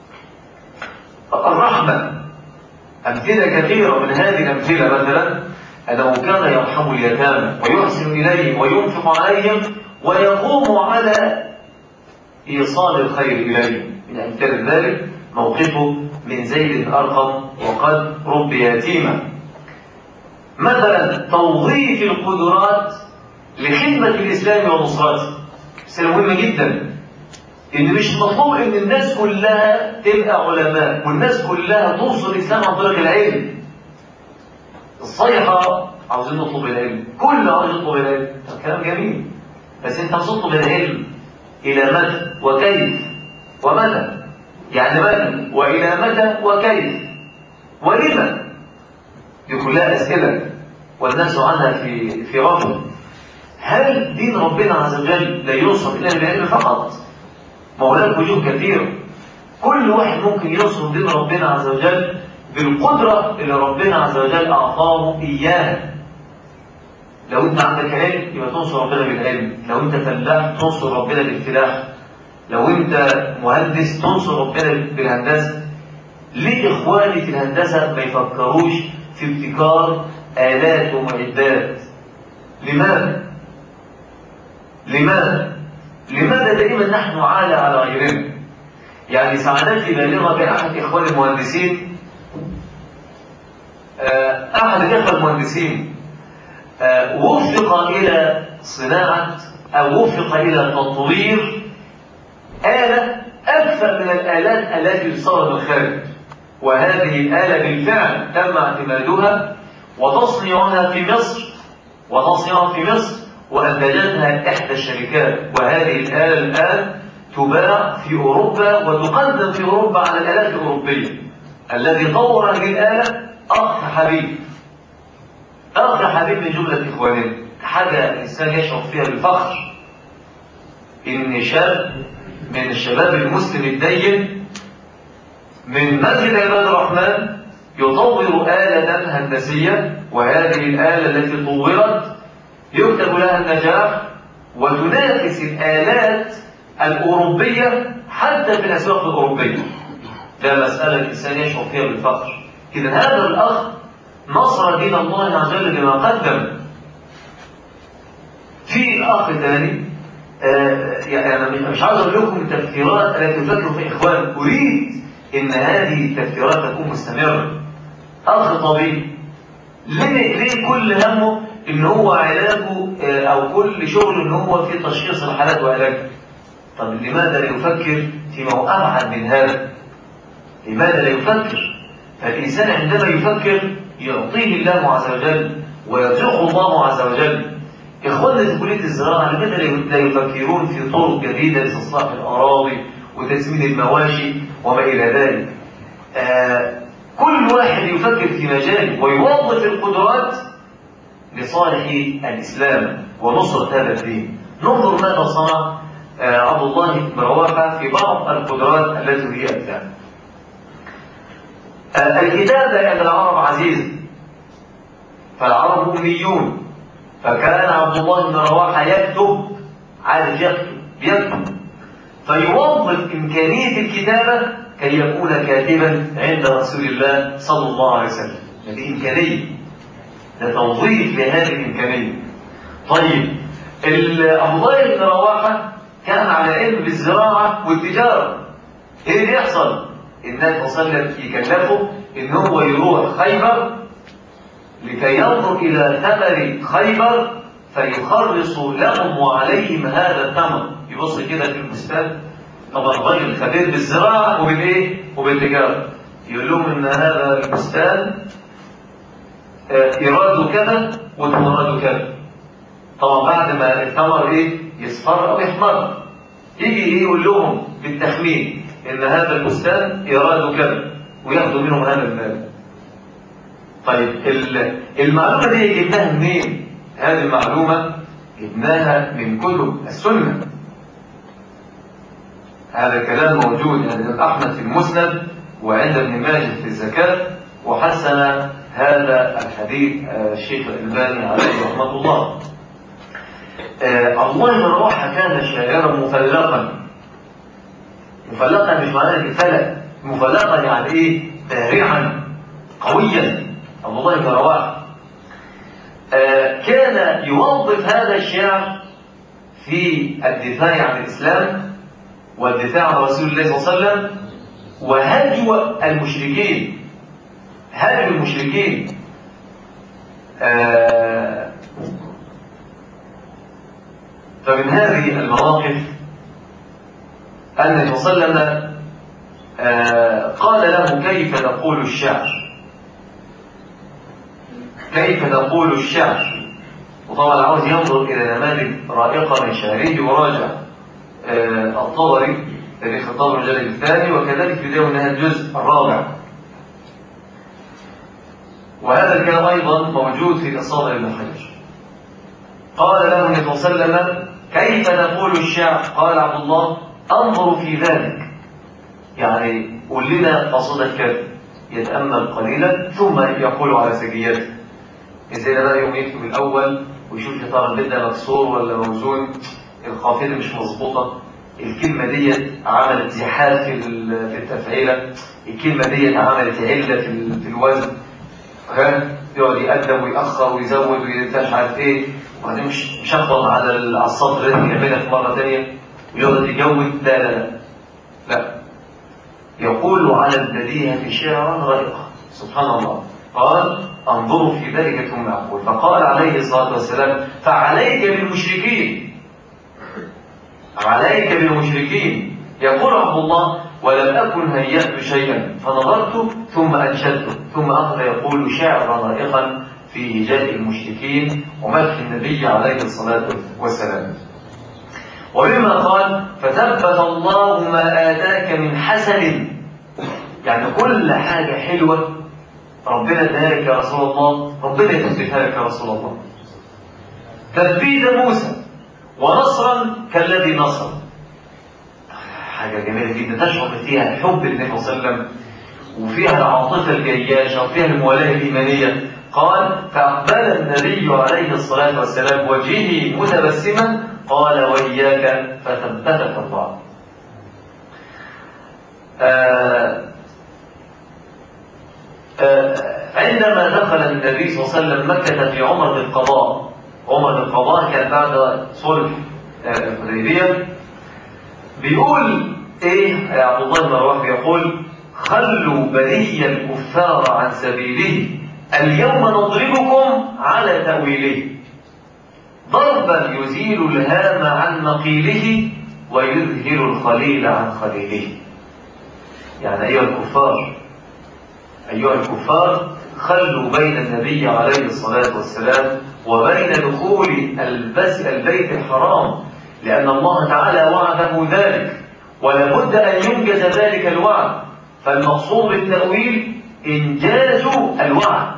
الرحمة أمثلة كثيرة من هذه الأمثلة، مثلا أنه كان يرحم اليتامى ويحسن إليهم وينفق عليهم ويقوم على إيصال الخير إليهم. من أمثلة ذلك موقفه من زيد بن أرقم وقد ربي يتيما. مثلا توظيف القدرات لخدمة الإسلام ونصرته، مسألة مهمة جدا. إن مش مطلوب إن الناس كلها تبقى علماء والناس كلها توصل الإسلام عن طريق العلم. الصيحة عاوزين نطلب العلم، كل عاوز يطلب العلم، كلام جميل، بس أنت تطلب العلم إلى متى وكيف ومتى؟ يعني متى وإلى متى وكيف ولما؟ دي كلها أسئلة والناس عنها في رجل. هل دين ربنا عز وجل لا يوصف إلا بالعلم فقط؟ مولاك وجوه كثيرة. كل واحد ممكن يوصف دين ربنا عز وجل بالقدرة اللي ربنا عز وجل أعطاه إياها. لو أنت عندك علم يبقى تنصر ربنا بالعلم، لو أنت فلاح تنصر ربنا بالفلاح، لو أنت مهندس تنصر ربنا بالهندسة. ليه إخواني في الهندسة ما يفكروش في ابتكار آلات ومعدات؟ لماذا؟ لماذا دائما نحن عالة على غيرنا؟ يعني سعادتي بالغة بأحد إخوان المهندسين، أحد الإخوة المهندسين وفق إلى صناعة أو وفق إلى تطوير آلة أكثر من الآلات التي تصدر من الخارج، وهذه الآلة بالفعل تم اعتمادها وتصنيعها في مصر وأنتجتها إحدى الشركات، وهذه الآلة الآن تباع في أوروبا وتقدم في أوروبا على الآلات الأوروبية. الذي طور هذه الآلة أخ حبيب من جملة إخواننا، حاجة الإنسان يشعر فيها بالفخر إن شاب من الشباب المسلم الدين من مسجد عباد الرحمن يطور آلة هندسية، وهذه الآلة التي طورت يكتب لها النجاح وتنافس الآلات الأوروبية حتى في الأسواق الأوروبية. ده مسألة الإنسان يشعر فيها بالفخر. إذا هذا الأخ نصر دين الله عز وجل بما قدم. في أخ ثاني يعني أنا مش عاوز أقول لكم التفكيرات التي تفكر في إخوان، أريد إن هذه التفكيرات تكون مستمرة. أخ طبيب ليه كل همه إن هو علاجه أو كل شغله إن هو في تشخيص الحالات وعلاجها؟ طب لماذا لا يفكر فيما هو أبعد من هذا؟ لماذا لا يفكر؟ فالإنسان عندما يفكر يعطيه الله عز وجل ويرزقه الله عز وجل. إخواننا في كلية الزراعة لماذا لا يفكرون في طرق جديدة لاستصلاح الأراضي وتسميد المواشي وما إلى ذلك؟ كل واحد يفكر في مجاله ويوظف القدرات لصالح الإسلام ونصرة هذا الدين. ننظر ماذا صنع عبد الله بن رواحة في بعض القدرات التي هي أبداع. الكتابة عند العرب عزيزة، فالعرب أميون، فكان عبد الله بن رواحة يكتب، عارف يكتب فيوظف إمكانية الكتابة كي يكون كاتبا عند رسول الله صلى الله عليه وسلم. هذه إمكانية، ده توظيف لهذه الإمكانية. طيب عبد الله بن رواحة كان على علم بالزراعة والتجارة. إيه اللي يحصل؟ النبي صلى الله عليه وسلم يكلفه إن هو يروح خيبر لكي ينظر إلى ثمر خيبر فيخرص لهم وعليهم هذا الثمر. يبص كده في البستان، طبعا الراجل خبير بالزراعة وبالتجارة، يقول لهم إن هذا البستان إراده كذا وثمراته كذا. طبعا بعد ما الثمر يصفر أو يحمر، يجي يقول لهم بالتخمين إن هذا البستان إراده كذا وياخدوا منهم هذا المال. طيب المعلومة دي جبناها منين؟ هذه المعلومة جبناها من كتب السنة. هذا كلام موجود عند أحمد في المسند وعند ابن ماجه في الزكاة، وحسن هذا الحديث الشيخ الألباني عليه رحمة الله. الله بن رواحة كان شاعرا مفلقا مش معناه الفلق، مفلقا يعني بارعا قويا. عبد الله بن رواحة كان يوظف هذا الشعر في الدفاع عن الإسلام والدفاع عن رسول الله صلى الله عليه وسلم وهجو المشركين. فمن هذه المواقف أن النبي صلى الله عليه وسلم قال له كيف تقول الشعر. وطبعا عاوز ينظر إلى نماذج رائقة من شعره وراجع الطبري تاريخ الطبري المجلد الثاني، وكذلك في بداية ونهاية الجزء الرابع. وهذا الكلام أيضا موجود في إصابة ابن حجر. قال له النبي صلى الله عليه وسلم كيف تقول الشعر؟ قال عبد الله انظر في ذلك، يعني قل لنا قصدك كذا. يتأمل قليلا ثم يقول على سجيته. إذا بقى يوم يكتب الأول ويشوف يا ترى البيت ده مكسور ولا موزون، القافية مش مظبوطة، الكلمة دي عملت زحاف في التفعيلة، الكلمة دي عملت علة في الوزن، يقعد يقدم ويأخر ويزود ومش عارف ايه، وبعدين مش هخبط على السطر اللي يعملها في مرة ثانية ويقعد يجود. لا لا لا لا، يقول على البديهة شعرا رائقا سبحان الله. قال انظروا في ذلك ثم أقول. فقال عليه الصلاة والسلام فعليك بالمشركين، عليك بالمشركين. يقول عبد الله ولم أكن هيأت شيئا فنظرت ثم أنشدته، ثم أخذ يقول شعرا رائقا في هجاء المشركين ومدح النبي عليه الصلاة والسلام. ومما قال فثبت الله ما آتاك من حسن، يعني كل حاجة حلوة ربنا اداها لك يا رسول الله ربنا يثبتها لك يا رسول الله. تثبيت موسى ونصرا كالذي نصر، حاجة جميلة جدا تشعر فيها حب النبي صلى الله عليه وسلم وفيها العاطفة الجياشة وفيها الموالاة الإيمانية. قال فأقبل النبي عليه الصلاة والسلام وجهه متبسما قال وإياك فثبتك الله. عندما دخل النبي صلى الله عليه وسلم مكة في عمرة القضاء، عمرة القضاء كان بعد صلح الحديبية، بيقول ايه يا عبد الله بن رواحه؟ بيقول خلوا بني الكفار عن سبيله اليوم نضربكم على تأويله ضربا يزيل الهام عن مقيله ويذهل الخليل عن خليله. يعني أيها الكفار، أيها الكفار خلوا بين النبي عليه الصلاة والسلام وبين دخول البيت الحرام، لأن الله تعالى وعده ذلك ولابد أن ينجز ذلك الوعد. فالمقصود بالتأويل إنجاز الوعد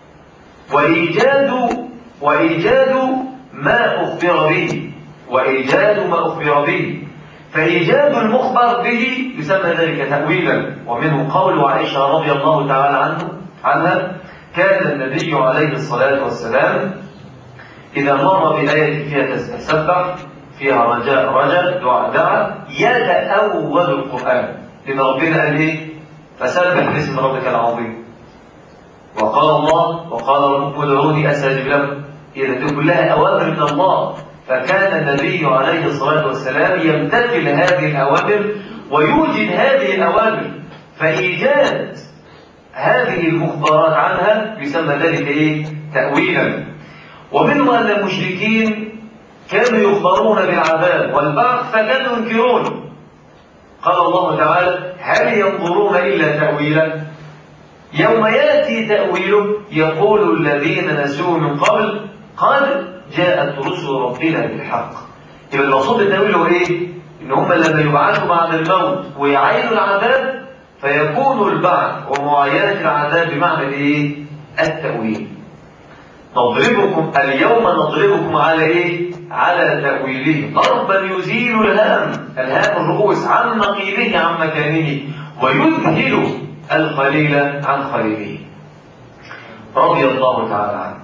وإيجاد ما أخبر به، وإيجاد ما أخبر به، فإيجاد المخبر به يسمى ذلك تأويلا. ومنه قول عائشة رضي الله تعالى عنها كان النبي عليه الصلاة والسلام إذا مر بآية فيها تسبح فيها رجاء دعاء يتأول القرآن، لأن ربنا قال إيه؟ فسبح باسم ربك العظيم. وقال الله وقال ربكم ادعوني أستجب لكم. إذا دي كلها أوامر من الله، فكان النبي عليه الصلاة والسلام يمتثل هذه الأوامر ويوجد هذه الأوامر، فإيجاد هذه المخبرات عنها يسمى ذلك إيه؟ تأويلا. ومنه أن المشركين كانوا يخبرون بالعذاب والبعث فكانوا ينكرون. قال الله تعالى هل ينظرون إلا تأويلا يوم يأتي تأويله يقول الذين نسوه من قبل قد جاءت رسل ربنا بالحق. يبقى المقصود بالتأويل هو إيه؟ إن هم لما يبعثوا بعد الموت ويعينوا العذاب فيكون البعث ومعاينة العذاب بمعنى إيه؟ التأويل. نضربكم اليوم نضربكم على إيه؟ على تأويله ضربا يزيل الهام الرؤوس عن مقيله عن مكانه ويذهل الخليل عن خليله رضي الله تعالى عنه.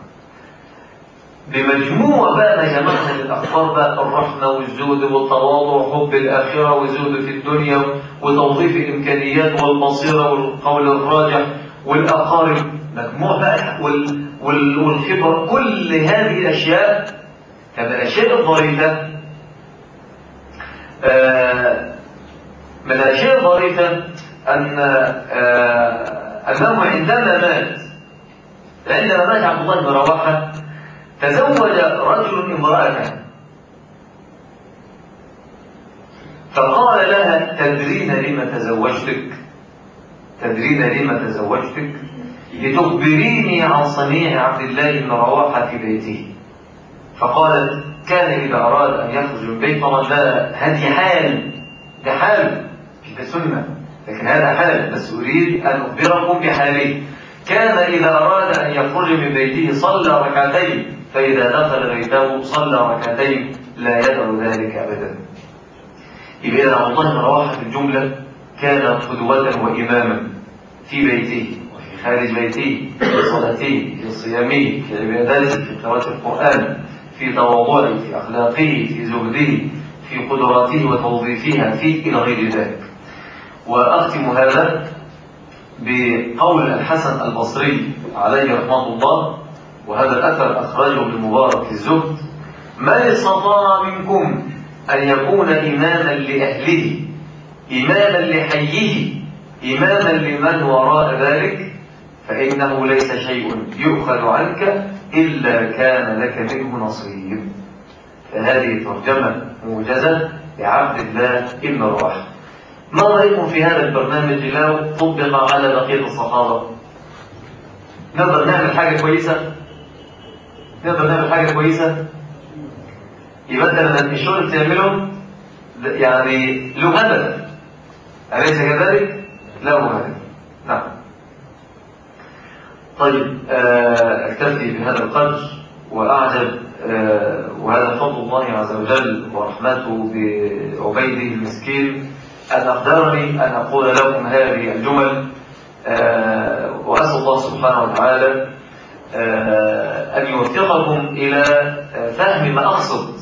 بمجموع بقى ما جمعنا للأخبار بقى الرحمة والزهد والتواضع وحب الآخرة والزهد في الدنيا وتوظيف الإمكانيات والبصيرة والقول الراجح والأقارب، مجموع بقى والخبر، كل هذه الأشياء كان الأشياء الظريفة من الأشياء الظريفة أنه عندما مات عبد الله بن رواحة تزوج رجل امرأته فقال لها تدرين لما تزوجتك لتخبريني عن صنيع عبد الله بن رواحة في بيته. فقالت كان إذا أراد أن يخرج من بيت، طبعا ده حال مش ده سنة، لكن هذا حال، بس أريد أن أخبركم بحاله. كان إذا أراد أن يخرج من بيته صلى ركعتين، فإذا دخل بيته صلى ركعتين لا يدع ذلك أبدا. إذا عبد الله بن رواحة في الجملة كان قدوة وإماما في بيته وفي خارج بيته، في صلاته، في صيامه، في عبادته، في قراءة القرآن، في تواضعه، في أخلاقه، في زهده، في قدراته وتوظيفها فيك إلى غير ذلك. وأختم هذا بقول الحسن البصري عليه رحمه الله، وهذا الأثر أخرجه ابن المبارك في الزهد: من استطاع منكم أن يكون إماما لأهله، إماما لحيه، إماما لمن وراء ذلك، فإنه ليس شيء يؤخذ عنك إلا كان لك منه نصيب. فهذه ترجمة موجزة لعبد الله بن رواحة. ما رأيكم في هذا البرنامج لو طبق على بقية الصحابة؟ نقدر نعمل حاجة كويسة؟ نقدر نعمل حاجة كويسة؟ يبقى أنت لما الشغل اللي بتعمله يعني له هدف، أليس كذلك؟ له هدف. نعم. طيب، اكتفي بهذا القدر وأعجب، وهذا فضل الله عز وجل ورحمته بعبيده المسكين أن أقدرني أن أقول لكم هذه الجمل، وأسأل الله سبحانه وتعالى أن يوفقكم إلى فهم ما أقصد،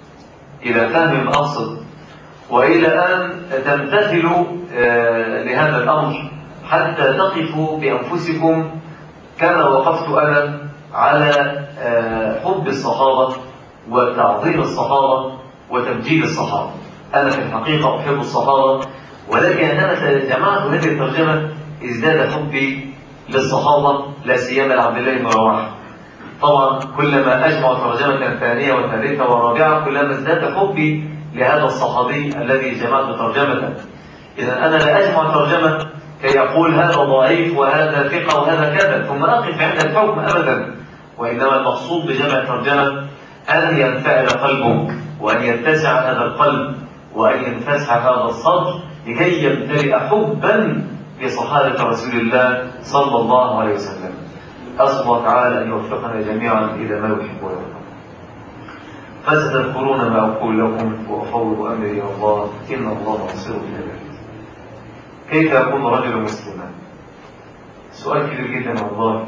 وإلى أن تمتثلوا لهذا الأمر حتى تقفوا بأنفسكم كما وقفت أنا على حب الصحابة وتعظيم الصحابة وتمجيد الصحابة. أنا في الحقيقة أحب الصحابة، ولكن عندما جمعت هذه الترجمة ازداد حبي للصحابة، لا سيما لعبد الله بن رواحة. طبعا كلما أجمع ترجمة ثانية وثالثة ورابعة كلما ازداد حبي لهذا الصحابي الذي جمعت ترجمة. إذا أنا لا أجمع ترجمة كي أقول هذا ضعيف وهذا ثقة وهذا كذا ثم أقف عند الحكم أبدا، وإنما المقصود بجمع ترجمة أن ينفعل قلبك، وأن يتسع هذا القلب، وأن ينفسح هذا الصدر لكي يمتلئ حبا لصحابة رسول الله صلى الله عليه وسلم. أسأل الله تعالى أن يوفقنا جميعا إلى ما يحب ويرضى. فستذكرون ما أقول لكم وأفوض أمري إلى الله، إن الله بصير بالعباد. كيف يكون رجل مسلما؟ سؤال كبير جدا والله.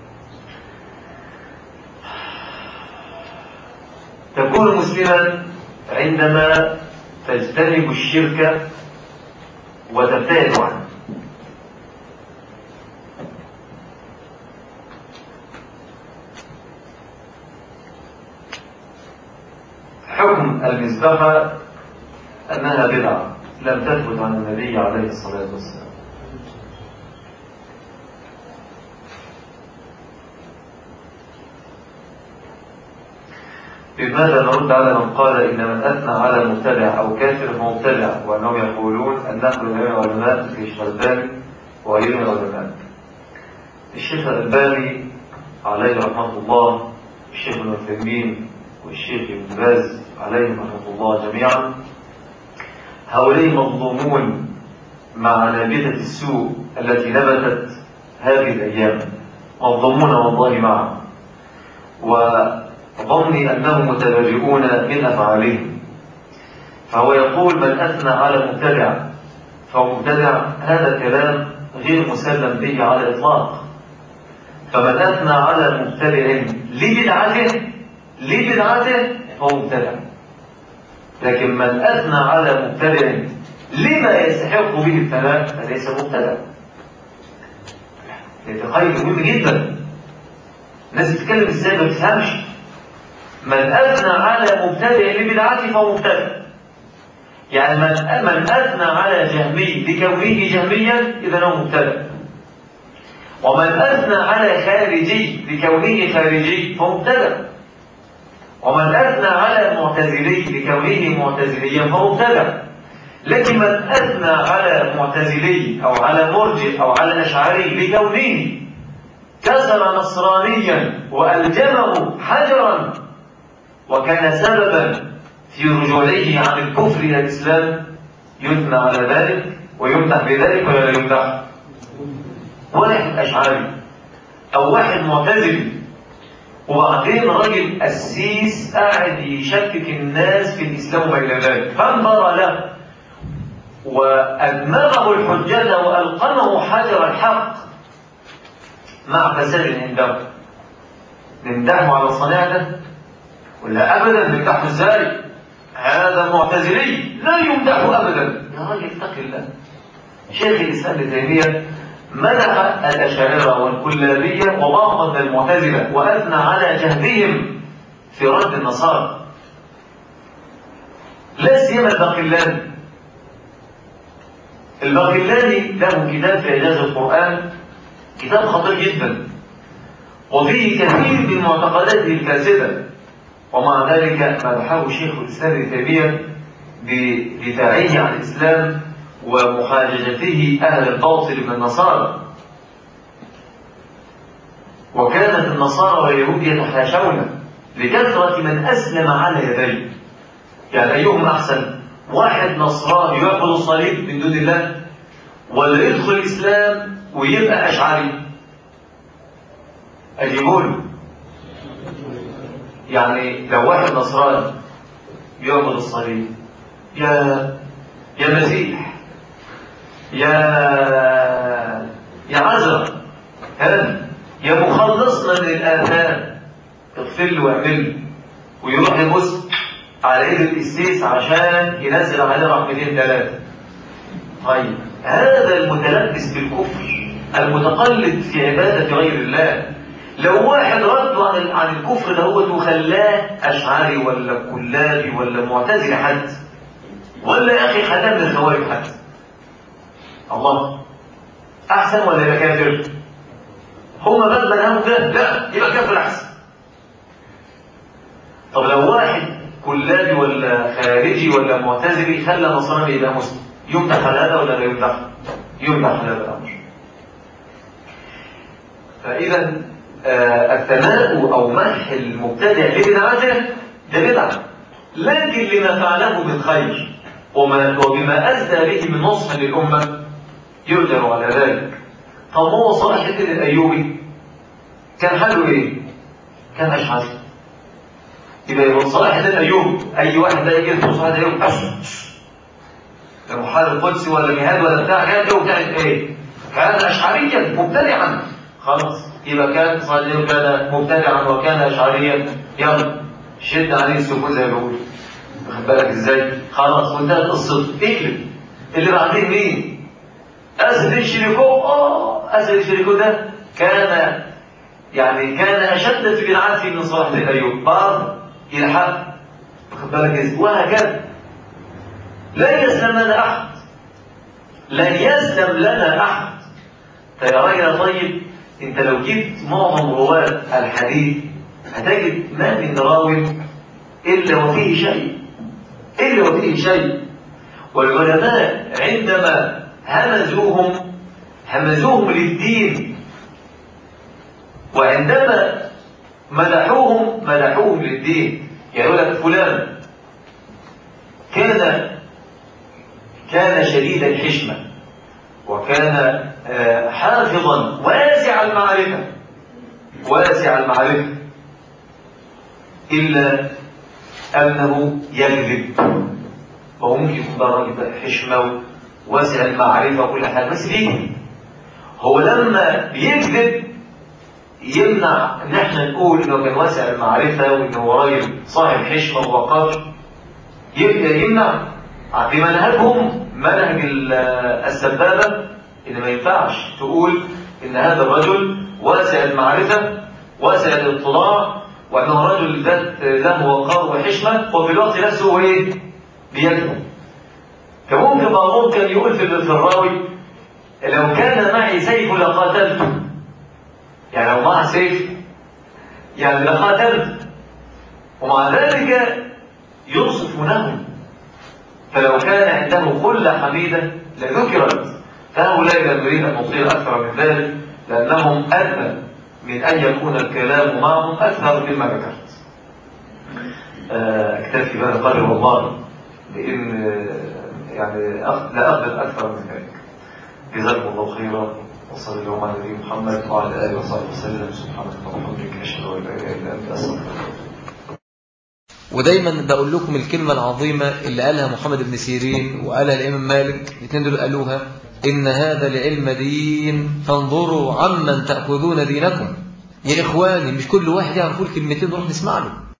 تكون مسلما عندما تجتنب الشرك وتبتعد عنه. حكم المذبحة أنها بدعة لم تثبت عن النبي عليه الصلاة والسلام. بماذا نرد على من قال إن من أثنى على مبتدع أو كافر فهو مبتدع، وأنهم يقولون النقل من العلماء في الشيخ الألباني وغيره من العلماء؟ الشيخ الألباني عليه رحمة الله، الشيخ ابن عثيمين، والشيخ ابن باز عليهم رحمة الله جميعا، هؤلاء مظلومون مع نابتة السوء التي نبتت هذه الأيام، مظلومون والله معهم، وظني أنهم متبرئون من أفعالهم. فهو يقول من أثنى على مبتدع فهو مبتدع، هذا كلام غير مسلم به على الإطلاق. فمن أثنى على مبتدع لبدعته فهو مبتدع، لكن من أثنى على مبتدع لما يستحق به الثناء فليس مبتدع. يتقيد مهم جدا، الناس بتتكلم ازاي ما بتفهمش. من أثنى على مبتدع لبدعته فهو مبتدع، يعني من أثنى على جهمي لكونه جهميا إذا هو مبتدع، ومن أثنى على خارجي لكونه خارجي فهو مبتدع، ومن أثنى على معتزلي لكونه معتزليا فهو مبتدع. لكن من أثنى على معتزلي أو على مرجئ أو على أشعري لكونه كسر نصرانيا وألجمه حجرا وكان سببا في رجوعه عن الكفر إلى الإسلام يثنى على ذلك ويمدح بذلك ولا لا يمدح؟ واحد أشعري أو واحد معتزلي وبعدين راجل أسيس قاعد يشكك الناس في الإسلام وما إلى ذلك، فانظر له وأدمغه الحجة وألقمه حجر الحق مع فساد عنده، نمدحه على صنيعته ولا أبدا؟ نمدحه إزاي؟ هذا معتزلي لا يمدح أبدا. يا راجل اتق الله. شيخ الإسلام ابن تيمية مدح الأشاعرة والكلابية وبعض من المعتزلة وأثنى على جهدهم في رد النصارى، لا سيما الباقلاني. الباقلاني له كتاب في إعجاز القرآن، كتاب خطير جدا وفيه كثير من معتقداته الفاسدة، ومع ذلك مدحه شيخ الإسلام ابن تيمية بدفاعه عن الإسلام ومحاججته أهل الباطل من النصارى. وكانت النصارى واليهود يتحاشون لكثرة من أسلم على يديه. يعني أيهم أحسن، واحد نصراني يعبد الصليب من دون الله، ولا يدخل الإسلام ويبقى أشعري؟ أجيبوله. يعني لو واحد نصراني يعبد الصليب، يا مسيح، يا عذرا، يا مخلصنا من الآثام، اغفر له واعمل له، ويروح يبص على ايد القسيس عشان ينزل عليه رحمتين ثلاثة. طيب هذا المتلبس بالكفر المتقلد في عبادة غير الله، لو واحد رد عن الكفر ده وخلاه أشعري ولا كلابي ولا معتزلي حد، ولا يا أخي خلاه من الخوارج حد، الله أحسن ولا يبقى كافر؟ هم بل منهم ده؟ لا، يبقى كافر أحسن. طب لو واحد كلابي ولا خارجي ولا معتزلي خلى نصراني يبقى مسلم، يمدح على هذا ولا لا يمدح؟ يمدح على هذا الأمر. فإذا الثناء أو مدح المبتدع لبدعته ده بدعة، لكن لما فعله من خير وبما أسدى به من نصح للأمة يؤجر على ذلك. طب هو صلاح الدين الأيوبي كان حاله إيه؟ كان أشعري. يبقى صلاح الدين الأيوبي أي واحد ده يجي يدخل صلاح الدين الأيوبي محارب القدسي ولا جهاد ولا بتاع كانت إيه؟ كان أشعريا مبتدعا، خلاص يبقى كان صلاح الدين كان مبتدعا وكان أشعريا، يلا شد عليه السكون زي ما بيقول. واخد بالك إزاي؟ خلاص وانتهت قصته. اقلب اللي بعدين مين؟ أسد الشريكو. أسد الشريكو ده كان أشد في بدعته من صلاح الدين الأيوبي، بعض يلحق. واخد بالك ازاي؟ وهكذا لن يسلم لنا أحد، لن يسلم لنا أحد. يا راجل طيب، أنت لو جبت معظم رواة الحديث هتجد ما من راوي إلا وفيه شيء. والعلماء عندما همزوهم للدين، وعندما مدحوهم للدين. يعني يقول لك فلان كان شديد الحشمة، وكان حافظا واسع المعرفة، إلا أنه يكذب. وهو ممكن يكون ده راجل حشمة واسع المعرفة وكل حاجة، بس بيكذب. هو لما بيكذب يمنع ان احنا نقول انه كان واسع المعرفة وانه هو راجل صاحب حشمة ووقار، يمنع بمنهجهم منهج السبابة، ان ما ينفعش تقول ان هذا الرجل واسع المعرفة واسع الاطلاع وانه رجل له وقار وحشمة، وفي الوقت نفسه هو ايه؟ بيكذب. ممكن يقول في الراوي لو كان معي سيف لقاتلته، يعني لو معه سيف يعني لقاتلته، ومع ذلك يوصفونه. فلو كان عنده خلة حميدة لذكرت. فهؤلاء لا نريد أن نطيل أكثر من ذلك، لأنهم أدنى من أن يكون الكلام معهم أكثر مما ذكرت. أكتفي بهذا القدر والله، لأن لا أقدر أكثر من ذلك. جزاكم الله خيرا، وصلى الله على نبينا محمد وعلى آله وصحبه وسلم. سبحانك اللهم وبحمدك، أشهد أن لا إله إلا أنت، أستغفرك. ودايما بقول لكم الكلمة العظيمة اللي قالها محمد بن سيرين وقالها الإمام مالك، الاثنين دول قالوها: إن هذا العلم دين فانظروا عمن تأخذون دينكم. يا إخواني، مش كل واحد يعرف يقول كلمتين نروح نسمع له.